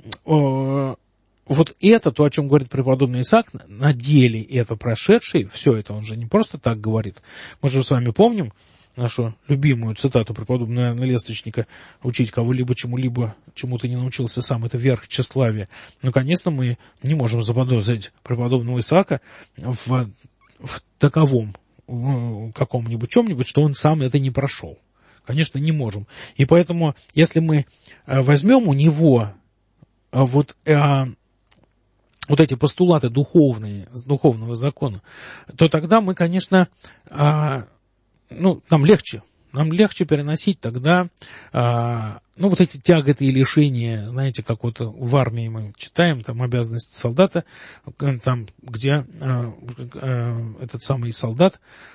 [SPEAKER 4] э, вот это, то, о чем говорит преподобный Исаак, на деле это прошедший, все это он же не просто так говорит. Мы же с вами помним нашу любимую цитату преподобного Иоанна Лествичника: «Учить кого-либо чему-либо, чему ты не научился сам, это верх тщеславия». Ну, конечно, мы не можем заподозрить преподобного Исаака в, в таковом каком-нибудь чем-нибудь, что он сам это не прошел. Конечно, не можем. И поэтому, если мы возьмем у него вот, э, вот эти постулаты духовные, духовного закона, то тогда мы, конечно, э, ну, нам легче, нам легче переносить тогда, э, ну, вот эти тяготы и лишения, знаете, как вот в армии мы читаем, там, обязанности солдата, там, где э, э, этот самый солдат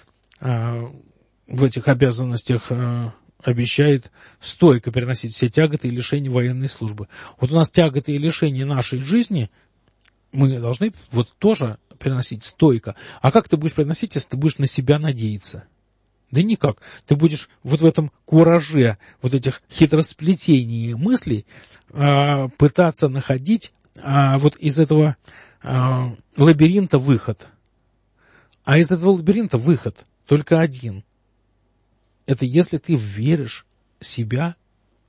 [SPEAKER 4] э, в этих обязанностях э, обещает стойко переносить все тяготы и лишения военной службы. Вот у нас тяготы и лишения нашей жизни мы должны вот тоже переносить стойко. А как ты будешь переносить, если ты будешь на себя надеяться? Да никак. Ты будешь вот в этом кураже, вот этих хитросплетений мыслей э, пытаться находить э, вот из этого э, лабиринта выход. А из этого лабиринта выход только один. Это если ты веришь себя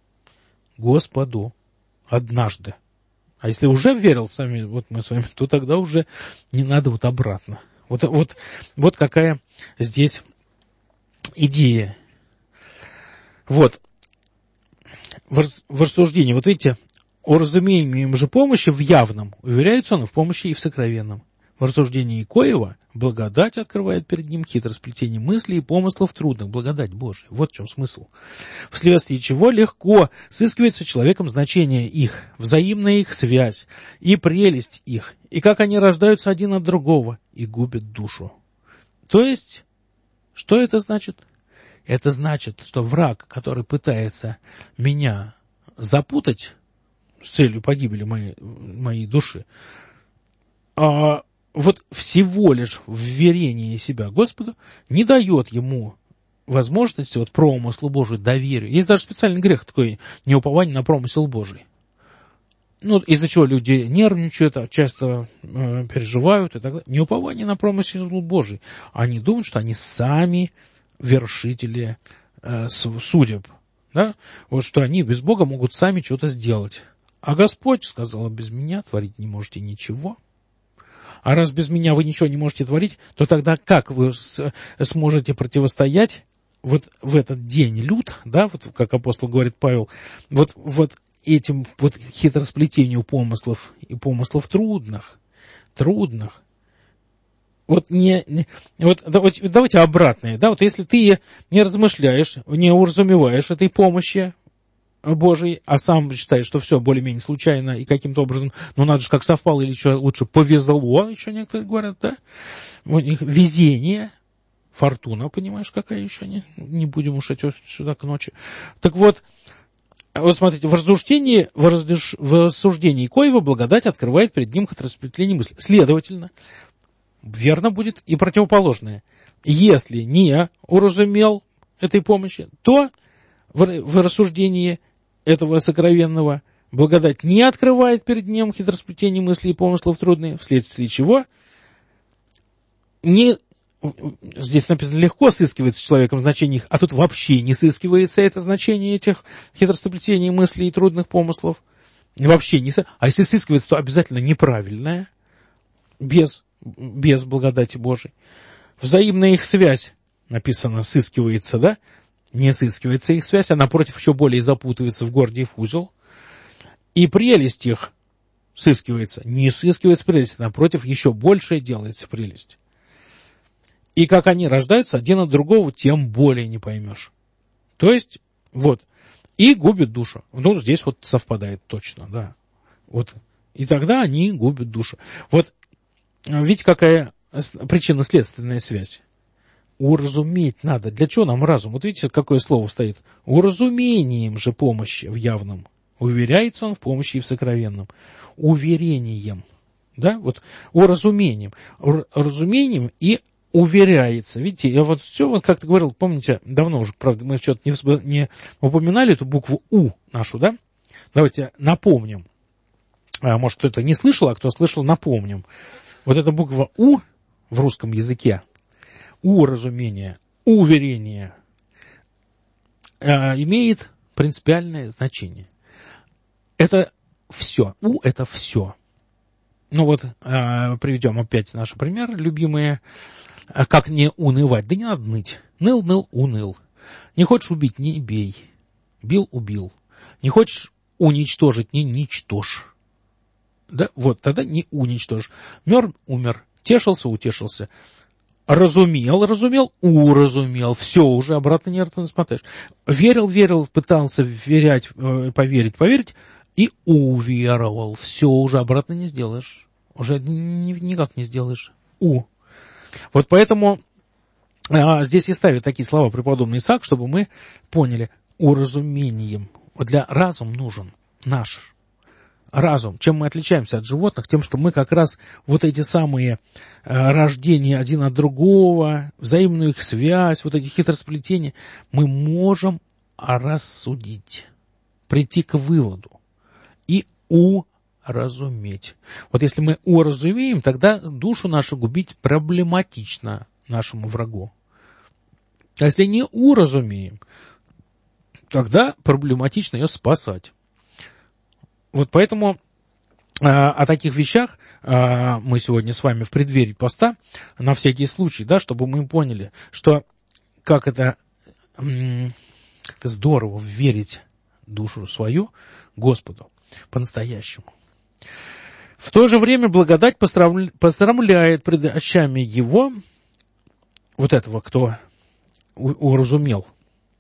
[SPEAKER 4] Господу однажды. А если уже верил сами, вот мы с вами, то тогда уже не надо вот обратно. Вот, вот, вот какая здесь идея. Вот. В рассуждении, вот видите, о разумении же помощи в явном уверяется он в помощи и в сокровенном. В рассуждении Коева благодать открывает перед ним хитросплетение мыслей и помыслов трудных. Благодать Божия. Вот в чем смысл. Вследствие чего легко сыскивается человеком значение их, взаимная их связь и прелесть их, и как они рождаются один от другого и губят душу. То есть, что это значит? Это значит, что враг, который пытается меня запутать с целью погибели моей, моей души, а вот всего лишь вверение себя Господу не дает ему возможности вот промыслу Божию, доверию. Есть даже специальный грех такой, неупование на промысел Божий. Ну, из-за чего люди нервничают, часто э, переживают и так далее. Неупование на промысел Божий. Они думают, что они сами вершители э, судеб. Да? Вот что они без Бога могут сами что-то сделать. А Господь сказал: без меня творить не можете ничего. А раз без меня вы ничего не можете творить, то тогда как вы с, сможете противостоять вот в этот день лют, да, вот как апостол говорит Павел, вот, вот этим вот хитросплетению помыслов и помыслов трудных, трудных. Вот не, не вот давайте обратное, да, вот если ты не размышляешь, не уразумеваешь этой помощи Божий, а сам считает, что все более-менее случайно и каким-то образом, ну надо же как совпало, или что лучше повезло, еще некоторые говорят, да? У них везение, фортуна, понимаешь, какая еще, не, не будем уж идти сюда к ночи. Так вот, вот смотрите, в рассуждении, в, раздуш... в рассуждении Коева благодать открывает перед ним хитросплетение мысли. Следовательно, верно будет и противоположное. Если не уразумел этой помощи, то в, в рассуждении этого сокровенного благодать не открывает перед ним хитросплетение мыслей и помыслов трудные, вследствие чего не, здесь написано легко сыскивается человеком значение их, а тут вообще не сыскивается это значение этих хитросплетений мыслей и трудных помыслов. Вообще не сыскивается. А если сыскивается, то обязательно неправильное, без, без благодати Божией. Взаимная их связь, написано, сыскивается, да? Не сыскивается их связь, а напротив еще более запутывается в Гордиев узел. И прелесть их сыскивается, не сыскивается прелесть, напротив еще большее делается прелесть. И как они рождаются один от другого, тем более не поймешь. То есть, вот, и губит душу. Ну, здесь вот совпадает точно, да. Вот, и тогда они губят душу. Вот, видите, какая причинно-следственная связь. Уразуметь надо. Для чего нам разум? Вот видите, какое слово стоит? Уразумением же помощи в явном. Уверяется он в помощи и в сокровенном. Уверением. Да, вот уразумением. Уразумением и уверяется. Видите, я вот все, вот как-то говорил, помните, давно уже, правда, мы что-то не, не упоминали эту букву У нашу, да? Давайте напомним. А, может, кто-то не слышал, а кто слышал, напомним. Вот эта буква У в русском языке, уразумение, уверение, э, имеет принципиальное значение. Это все. У – это все. Ну вот, э, приведем опять наши примеры любимые. Как не унывать? Да не надо ныть. Ныл, ныл, уныл. Не хочешь убить – не бей. Бил – убил. Не хочешь уничтожить – не ничтожь. Да? Вот, тогда не уничтожь. Мер – умер. Тешился – утешился. Разумел, разумел, уразумел. Все, уже обратно не смотришь. Верил, верил, пытался верять, поверить, поверить, и уверовал. Все, уже обратно не сделаешь. Уже ни, никак не сделаешь. У. Вот поэтому а, здесь и ставят такие слова преподобный Исаак, чтобы мы поняли. Уразумением. Вот для разум нужен наш разум. Чем мы отличаемся от животных? Тем, что мы как раз вот эти самые э, рождения один от другого, взаимную их связь, вот эти хитросплетения, мы можем рассудить, прийти к выводу и уразуметь. Вот если мы уразумеем, тогда душу нашу губить проблематично нашему врагу. А если не уразумеем, тогда проблематично ее спасать. Вот поэтому а, о таких вещах а, мы сегодня с вами в преддверии поста, на всякий случай, да, чтобы мы поняли, что как это, как это здорово верить душу свою Господу по-настоящему. В то же время благодать посрамляет пред очами его, вот этого, кто уразумел,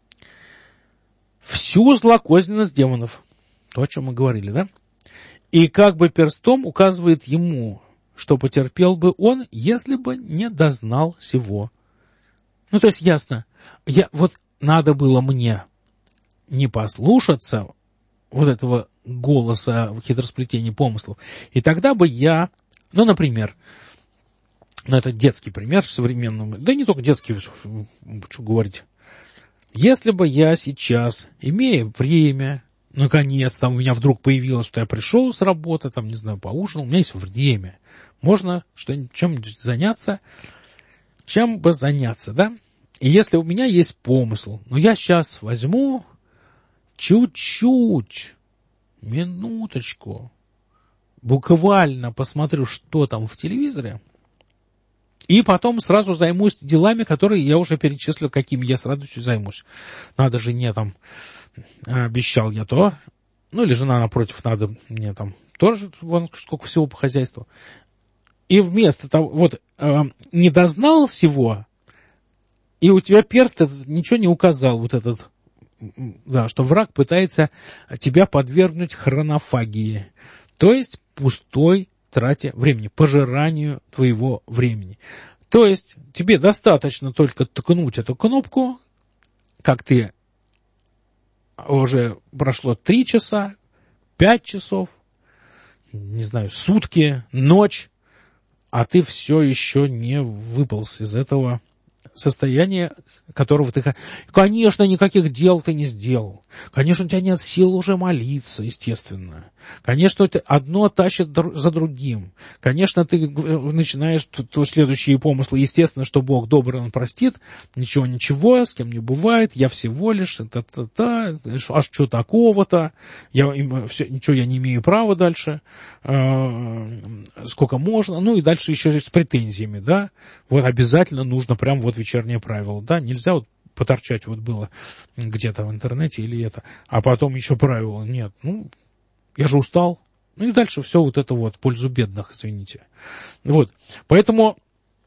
[SPEAKER 4] всю злокозненность демонов. То, о чем мы говорили, да? И как бы перстом указывает ему, что потерпел бы он, если бы не дознал сего. Ну, то есть, ясно, я, вот надо было мне не послушаться вот этого голоса хитросплетения помыслов, и тогда бы я, ну, например, ну, это детский пример современный, да не только детский, что говорить, если бы я сейчас, имея время, наконец, там у меня вдруг появилось, что я пришел с работы, там, не знаю, поужинал, у меня есть время. Можно что-нибудь, чем-нибудь заняться, чем бы заняться, да? И если у меня есть помысл, ну, я сейчас возьму чуть-чуть, минуточку, буквально посмотрю, что там в телевизоре, и потом сразу займусь делами, которые я уже перечислил, какими я с радостью займусь. Надо жене там, обещал я то, ну или жена напротив, надо мне там тоже, вон сколько всего по хозяйству. И вместо того, вот, э, не дознал всего, и у тебя перст этот ничего не указал, вот этот да, что враг пытается тебя подвергнуть хронофагии, то есть пустой трате времени, пожиранию твоего времени. То есть тебе достаточно только ткнуть эту кнопку, как ты уже прошло три часа, пять часов, не знаю, сутки, ночь, а ты все еще не выполз из этого состояния, которого ты... Конечно, никаких дел ты не сделал. Конечно, у тебя нет сил уже молиться, естественно. Конечно, это одно тащит за другим. Конечно, ты начинаешь то, то следующие помыслы. Естественно, что Бог добрый, Он простит. Ничего, ничего, с кем не бывает. Я всего лишь... Та-та-та, а что такого-то? Я, все, ничего, я не имею права дальше. Сколько можно. Ну и дальше еще с претензиями, да. Вот обязательно нужно прям вот вечернее правило, да, нельзя вот поторчать, вот было где-то в интернете или это, а потом еще правило, нет, ну, я же устал, ну и дальше все вот это вот, в пользу бедных, извините. Вот, поэтому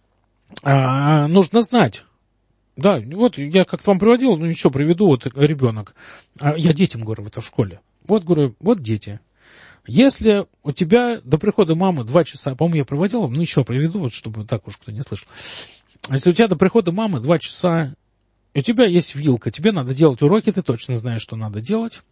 [SPEAKER 4] а, нужно знать, да, вот я как-то вам приводил, ну ничего, приведу, вот ребенок, а я детям говорю, это в школе, вот говорю, вот дети, если у тебя до прихода мамы два часа, по-моему, я приводил, ну еще приведу, вот чтобы так уж кто не слышал. Если у тебя до прихода мамы два часа, у тебя есть вилка, тебе надо делать уроки, ты точно знаешь, что надо делать.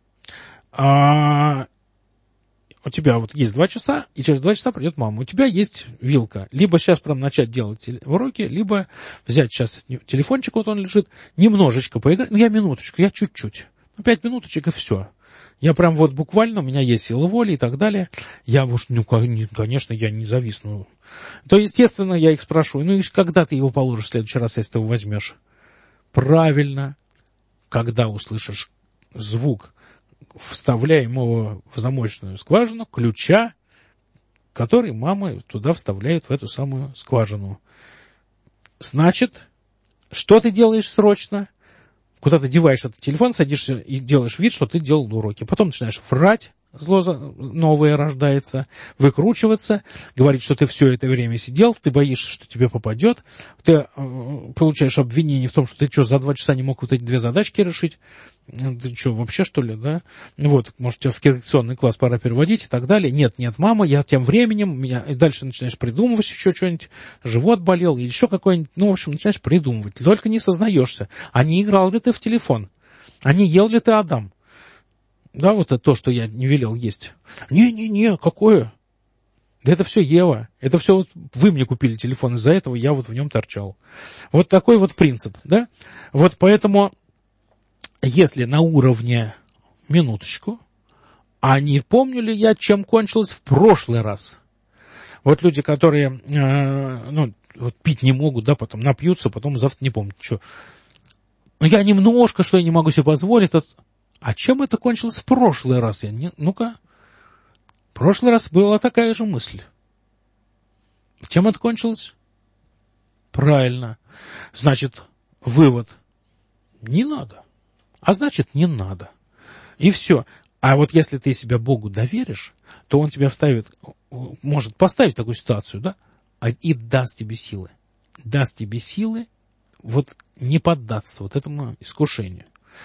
[SPEAKER 4] А у тебя вот есть два часа, и через два часа придет мама. У тебя есть вилка. Либо сейчас прям начать делать уроки, либо взять сейчас телефончик, вот он лежит, немножечко поиграть. Ну, я минуточку, я чуть-чуть. Ну, пять минуточек и все. Я прям вот буквально, у меня есть сила воли и так далее. Я уж, ну, конечно, я не зависну. То, естественно, я их спрашиваю, ну, и когда ты его положишь в следующий раз, если ты его возьмешь? Правильно, когда услышишь звук вставляемого в замочную скважину ключа, который мама туда вставляет, в эту самую скважину. Значит, что ты делаешь срочно? Куда ты деваешь этот телефон, садишься и делаешь вид, что ты делал уроки. Потом начинаешь врать, зло новое рождается, выкручиваться, говорить, что ты все это время сидел, ты боишься, что тебе попадет, ты э, получаешь обвинение в том, что ты что, за два часа не мог вот эти две задачки решить, ты что, вообще что ли, да? Вот, может, тебя в коррекционный класс пора переводить и так далее. Нет, нет, мама, я тем временем, меня... и дальше начинаешь придумывать еще что-нибудь, живот болел или еще какой-нибудь, ну, в общем, начинаешь придумывать, только не сознаешься. А не играл ли ты в телефон? А не ел ли ты Адам? Да, вот это то, что я не велел есть. Не-не-не, какое? Да это все Ева. Это все вот вы мне купили телефон, из-за этого я вот в нем торчал. Вот такой вот принцип, да? Вот поэтому, если на уровне, минуточку, а не помню ли я, чем кончилось в прошлый раз? Вот люди, которые, э, ну, вот пить не могут, да, потом напьются, потом завтра не помню, что. Ну, я немножко, что я не могу себе позволить, это... А чем это кончилось в прошлый раз? Я не... Ну-ка. В прошлый раз была такая же мысль. Чем это кончилось? Правильно. Значит, вывод. Не надо. А значит, не надо. И все. А вот если ты себя Богу доверишь, то Он тебя вставит, может поставить такую ситуацию, да, и даст тебе силы. Даст тебе силы вот не поддаться вот этому искушению.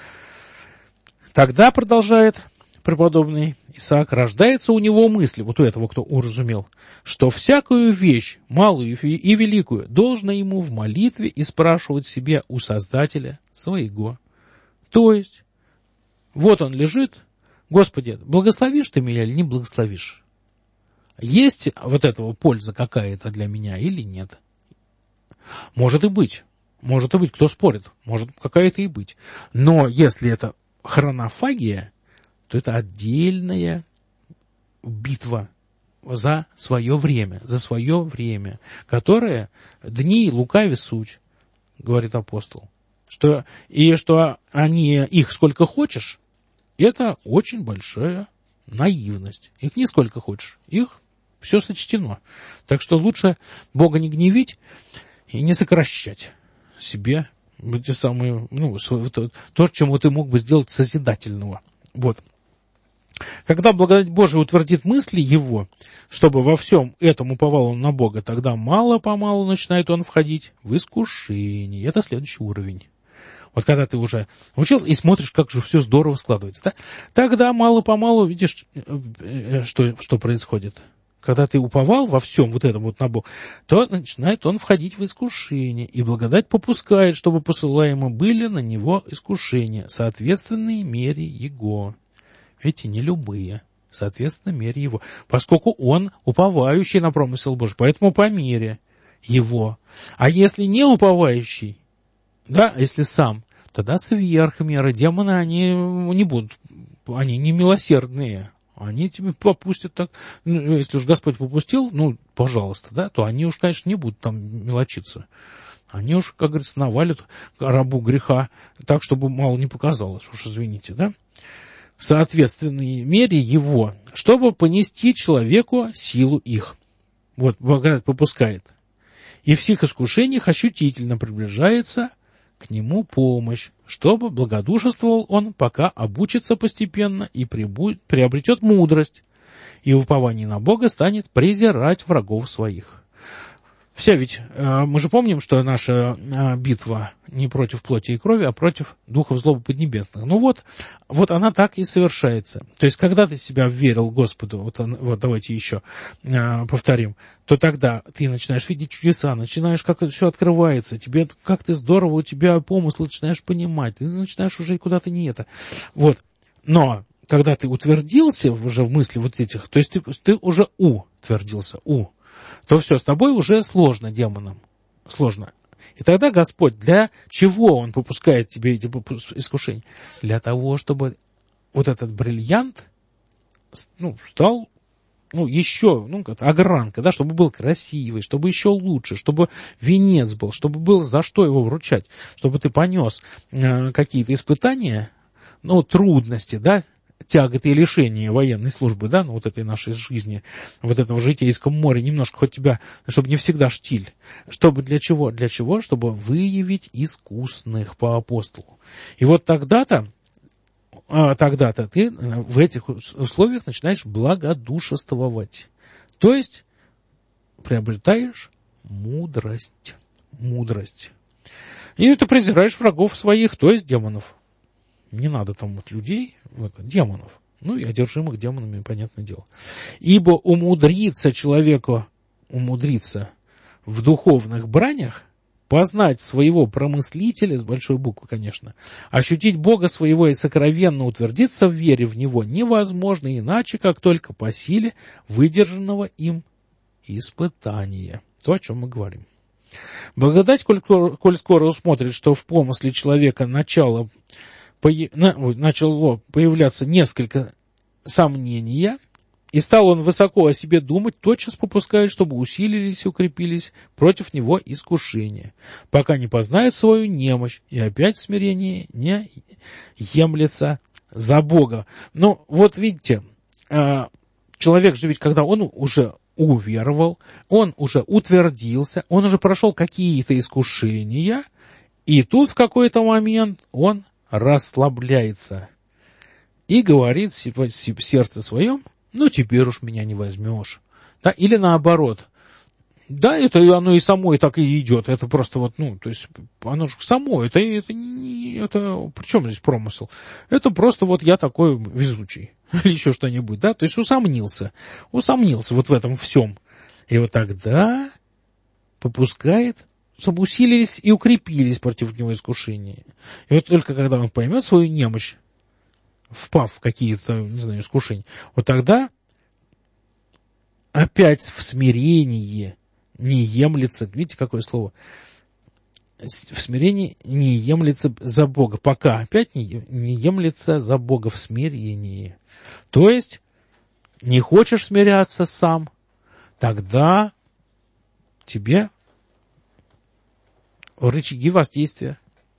[SPEAKER 4] Тогда, продолжает преподобный Исаак, рождается у него мысль, вот у этого, кто уразумел, что всякую вещь, малую и великую, должно ему в молитве и спрашивать себе у Создателя своего. То есть, вот он лежит, Господи, благословишь ты меня или не благословишь? Есть вот этого польза какая-то для меня или нет? Может и быть, может и быть, кто спорит, может какая-то и быть. Но если это хронофагия, то это отдельная битва за свое время, за свое время, которое дни лукави суть, говорит апостол. Что, и что они, их сколько хочешь, это очень большая наивность. Их не сколько хочешь, их все сочтено. Так что лучше Бога не гневить и не сокращать себе эти самые, ну, то, то, чему ты мог бы сделать созидательного. Вот. Когда благодать Божия утвердит мысли его, чтобы во всем этом уповал он на Бога, тогда мало-помалу начинает он входить в искушение. Это следующий уровень. Вот когда ты уже учился и смотришь, как же все здорово складывается, да? Тогда мало-помалу видишь, что, что происходит. Когда ты уповал во всем вот этом вот на Бога, то начинает он входить в искушение, и благодать попускает, чтобы посылаемы были на него искушения, соответственные мере его. Эти не любые, соответственно, мере его. Поскольку он уповающий на промысел Божий, поэтому по мере его. А если не уповающий, да, если сам, тогда сверх меры. Демоны, они не будут, они не милосердные. Они тебе попустят так, ну, если уж Господь попустил, ну, пожалуйста, да, то они уж, конечно, не будут там мелочиться. Они уж, как говорится, навалят рабу греха так, чтобы мало не показалось, уж извините, да. В соответственной мере его, чтобы понести человеку силу их. Вот, благодать попускает. И в всех искушениях ощутительно приближается к нему помощь, чтобы благодушествовал он, пока обучится постепенно и прибудет, приобретет мудрость, и в уповании на Бога станет презирать врагов своих. Вся ведь, мы же помним, что наша битва не против плоти и крови, а против духов злобы поднебесных. Ну вот, вот она так и совершается. То есть, когда ты себя верил Господу, вот, вот давайте еще повторим, то тогда ты начинаешь видеть чудеса, начинаешь, как это все открывается, тебе, как ты здорово, у тебя помыслы начинаешь понимать, ты начинаешь уже куда-то не это. Вот, но когда ты утвердился уже в мысли вот этих, то есть ты, ты уже утвердился, у, то все, с тобой уже сложно демонам, сложно. И тогда Господь, для чего Он попускает тебе эти искушения? Для того, чтобы вот этот бриллиант, ну, стал, ну, еще, ну, как огранка, да, чтобы был красивый, чтобы еще лучше, чтобы венец был, чтобы было за что его вручать, чтобы ты понес э, какие-то испытания, ну, трудности, да, тяготы и лишения военной службы, да, ну, вот этой нашей жизни, вот этого житейского моря, немножко хоть тебя, чтобы не всегда штиль. Чтобы для чего? Для чего? Чтобы выявить искусных по апостолу. И вот тогда-то, тогда-то ты в этих условиях начинаешь благодушествовать. То есть приобретаешь мудрость. Мудрость. И ты презираешь врагов своих, то есть демонов. Не надо там вот людей, вот, демонов. Ну и одержимых демонами, понятное дело. Ибо умудриться человеку, умудриться в духовных бранях, познать своего промыслителя, с большой буквы, конечно, ощутить Бога своего и сокровенно утвердиться в вере в Него невозможно иначе, как только по силе выдержанного им испытания. То, о чем мы говорим. Благодать, коль, коль скоро усмотрит, что в помысле человека начало начало появляться несколько сомнения, и стал он высоко о себе думать, тотчас попускает, чтобы усилились и укрепились против него искушения, пока не познает свою немощь, и опять смирение не емлется за Бога. Ну, вот видите, человек же ведь, когда он уже уверовал, он уже утвердился, он уже прошел какие-то искушения, и тут в какой-то момент он расслабляется и говорит в сердце своем, ну, теперь уж меня не возьмешь. Да? Или наоборот. Да, это оно и само и так и идет. Это просто вот, ну, то есть, оно же само, это, это не, это, при чем здесь промысел? Это просто вот я такой везучий. Или еще что-нибудь, да? То есть, усомнился. Усомнился вот в этом всем. И вот тогда попускает, чтобы усилились и укрепились против него искушения. И вот только когда он поймет свою немощь, впав в какие-то, не знаю, искушения, вот тогда опять в смирении не емлется, видите, какое слово? В смирении не емлется за Бога, пока опять не, не емлется за Бога в смирении. То есть, не хочешь смиряться сам, тогда тебе рычаги воздействия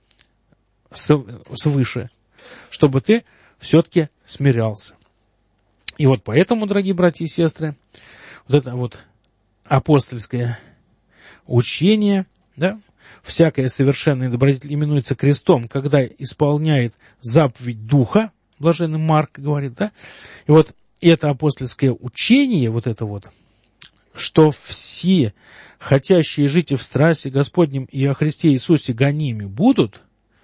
[SPEAKER 4] свыше, чтобы ты все-таки смирялся. И вот поэтому, дорогие братья и сестры, вот это вот апостольское учение, да, всякое совершенное добродетель именуется крестом, когда исполняет заповедь Духа, блаженный Марк говорит, да, и вот это апостольское учение, вот это вот, что все хотящие жить в страсти Господнем и о Христе Иисусе гонимы будут,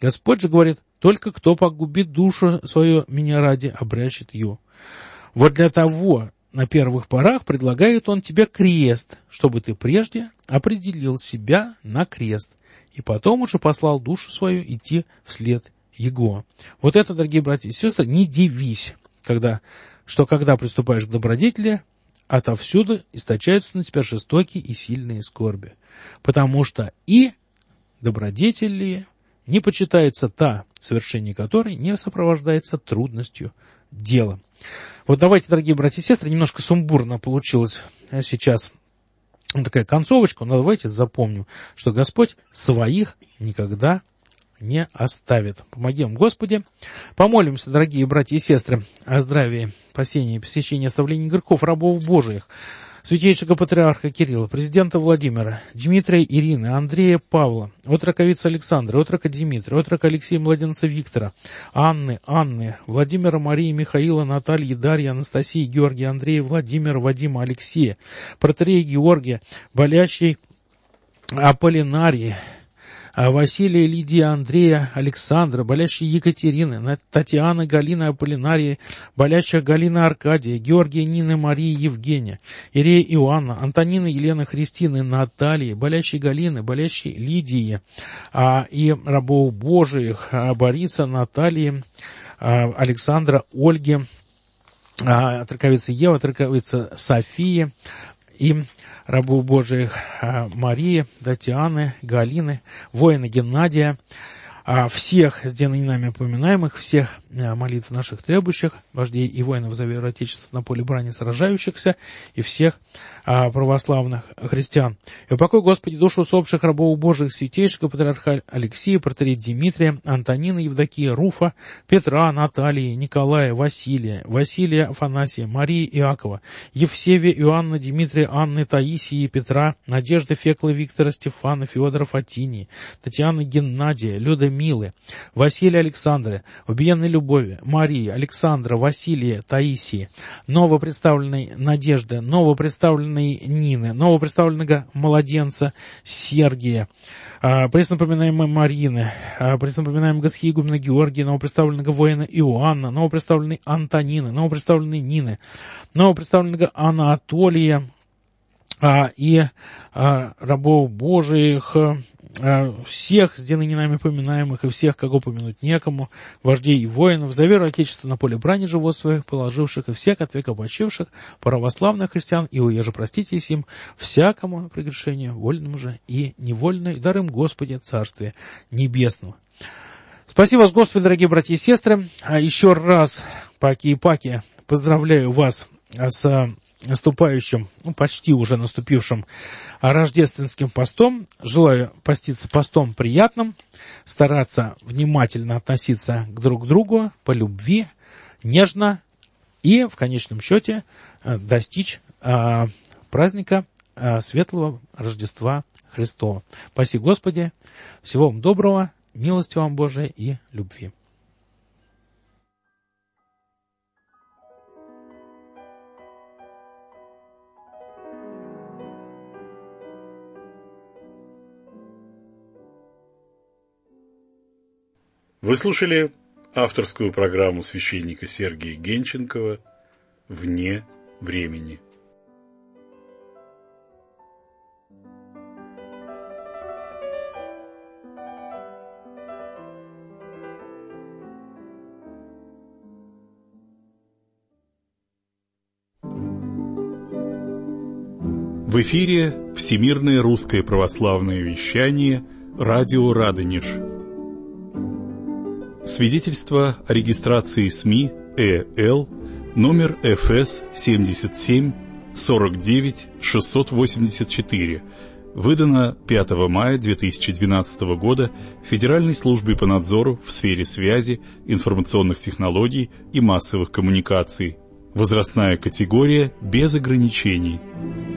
[SPEAKER 4] Господь же говорит: только кто погубит душу свою меня ради, обрящет ее. Вот для того на первых порах предлагает он тебе крест, чтобы ты прежде определил себя на крест, и потом уже послал душу свою идти вслед его. Вот это, дорогие братья и сестры, не дивись, когда, что когда приступаешь к добродетели, отовсюду источаются на тебя жестокие и сильные скорби. Потому что и добродетели не почитается та, совершение которой не сопровождается трудностью дела. Вот давайте, дорогие братья и сестры, немножко сумбурно получилось сейчас такая концовочка, но давайте запомним, что Господь своих никогда не оставит. Помоги нам, Господи. Помолимся, дорогие братья и сестры, о здравии, спасении, посещении, оставлении грехов рабов Божиих, святейшего патриарха Кирилла, президента Владимира, Дмитрия Ирины, Андрея Павла, отрока Александра, отрока Дмитрия, отрока Алексея младенца Виктора, Анны, Анны, Владимира, Марии, Михаила, Натальи, Дарьи, Анастасии, Георгия, Андрея, Владимира, Вадима, Алексея, протоиерея Георгия, болящей Аполлинарии, Василия, Лидия, Андрея, Александра, болящая Екатерины, Татьяна, Галина, Аполлинария, болящая Галина, Аркадия, Георгия, Нина, Мария, Евгения, Ирея, Иоанна, Антонина, Елена, Христины, Натальи, болящей Галины, болящей Лидии, а, и рабов Божиих, а, Бориса, Натальи, а, Александра, Ольги, а, траковица Ева, траковица София, и рабов Божиих Марии, Татьяны, Галины, воина Геннадия, всех здесь нами упоминаемых, всех молитв наших требующих, вождей и воинов за веру Отечества на поле брани сражающихся, и всех православных христиан. И упокой, Господи, душу усопших рабов Божиих, святейшего патриарха Алексея, протоиерея Дмитрия, Антонина, Евдокия, Руфа, Петра, Натальи, Николая, Василия, Василия, Афанасия, Марии, Иакова, Евсевия, Иоанна, Дмитрия, Анны, Таисии, Петра, Надежды, Фекла, Виктора, Стефана, Феодора, Фатинии, Татьяны, Геннадия, Люда, Милы, Василия, Александра, убиенной Любови, Марии, Александра, Василия, Таисии, новопредставленной Надежды, новопредставленной Нины, новопредставленного младенца Сергия, преснопоминаемой Марины, преснопоминаемого архиегумена Георгия, новопредставленного воина Иоанна, новопредставленной Антонины, новопредставленной Нины, новопредставленного Анатолия, и рабов Божиих, всех здесь ныне нами поминаемых и всех, кого помянуть некому, вождей и воинов, за веру Отечества на поле брани живот своих положивших, и всех от века почивших, православных христиан, и уеже простите им всякому прегрешению, вольному же и невольно, и дар им, Господи, Царствие Небесного. Спасибо вас, Господи, дорогие братья и сестры. А еще раз, паки и паки, поздравляю вас с наступающим, ну, почти уже наступившим рождественским постом. Желаю поститься постом приятным, стараться внимательно относиться к друг другу, по любви, нежно и, в конечном счете, достичь а, праздника а, Светлого Рождества Христова. Спаси Господи, всего вам доброго, милости вам Божией и любви.
[SPEAKER 3] Вы слушали авторскую программу священника Сергия Генченкова «Вне времени». В эфире Всемирное русское православное вещание «Радио Радонеж». Свидетельство о регистрации СМИ Э Л номер Ф С семьдесят семь сорок девять шестьсот восемьдесят четыре, выдано пятого мая две тысячи двенадцатого года Федеральной службой по надзору в сфере связи, информационных технологий и массовых коммуникаций. Возрастная категория без ограничений.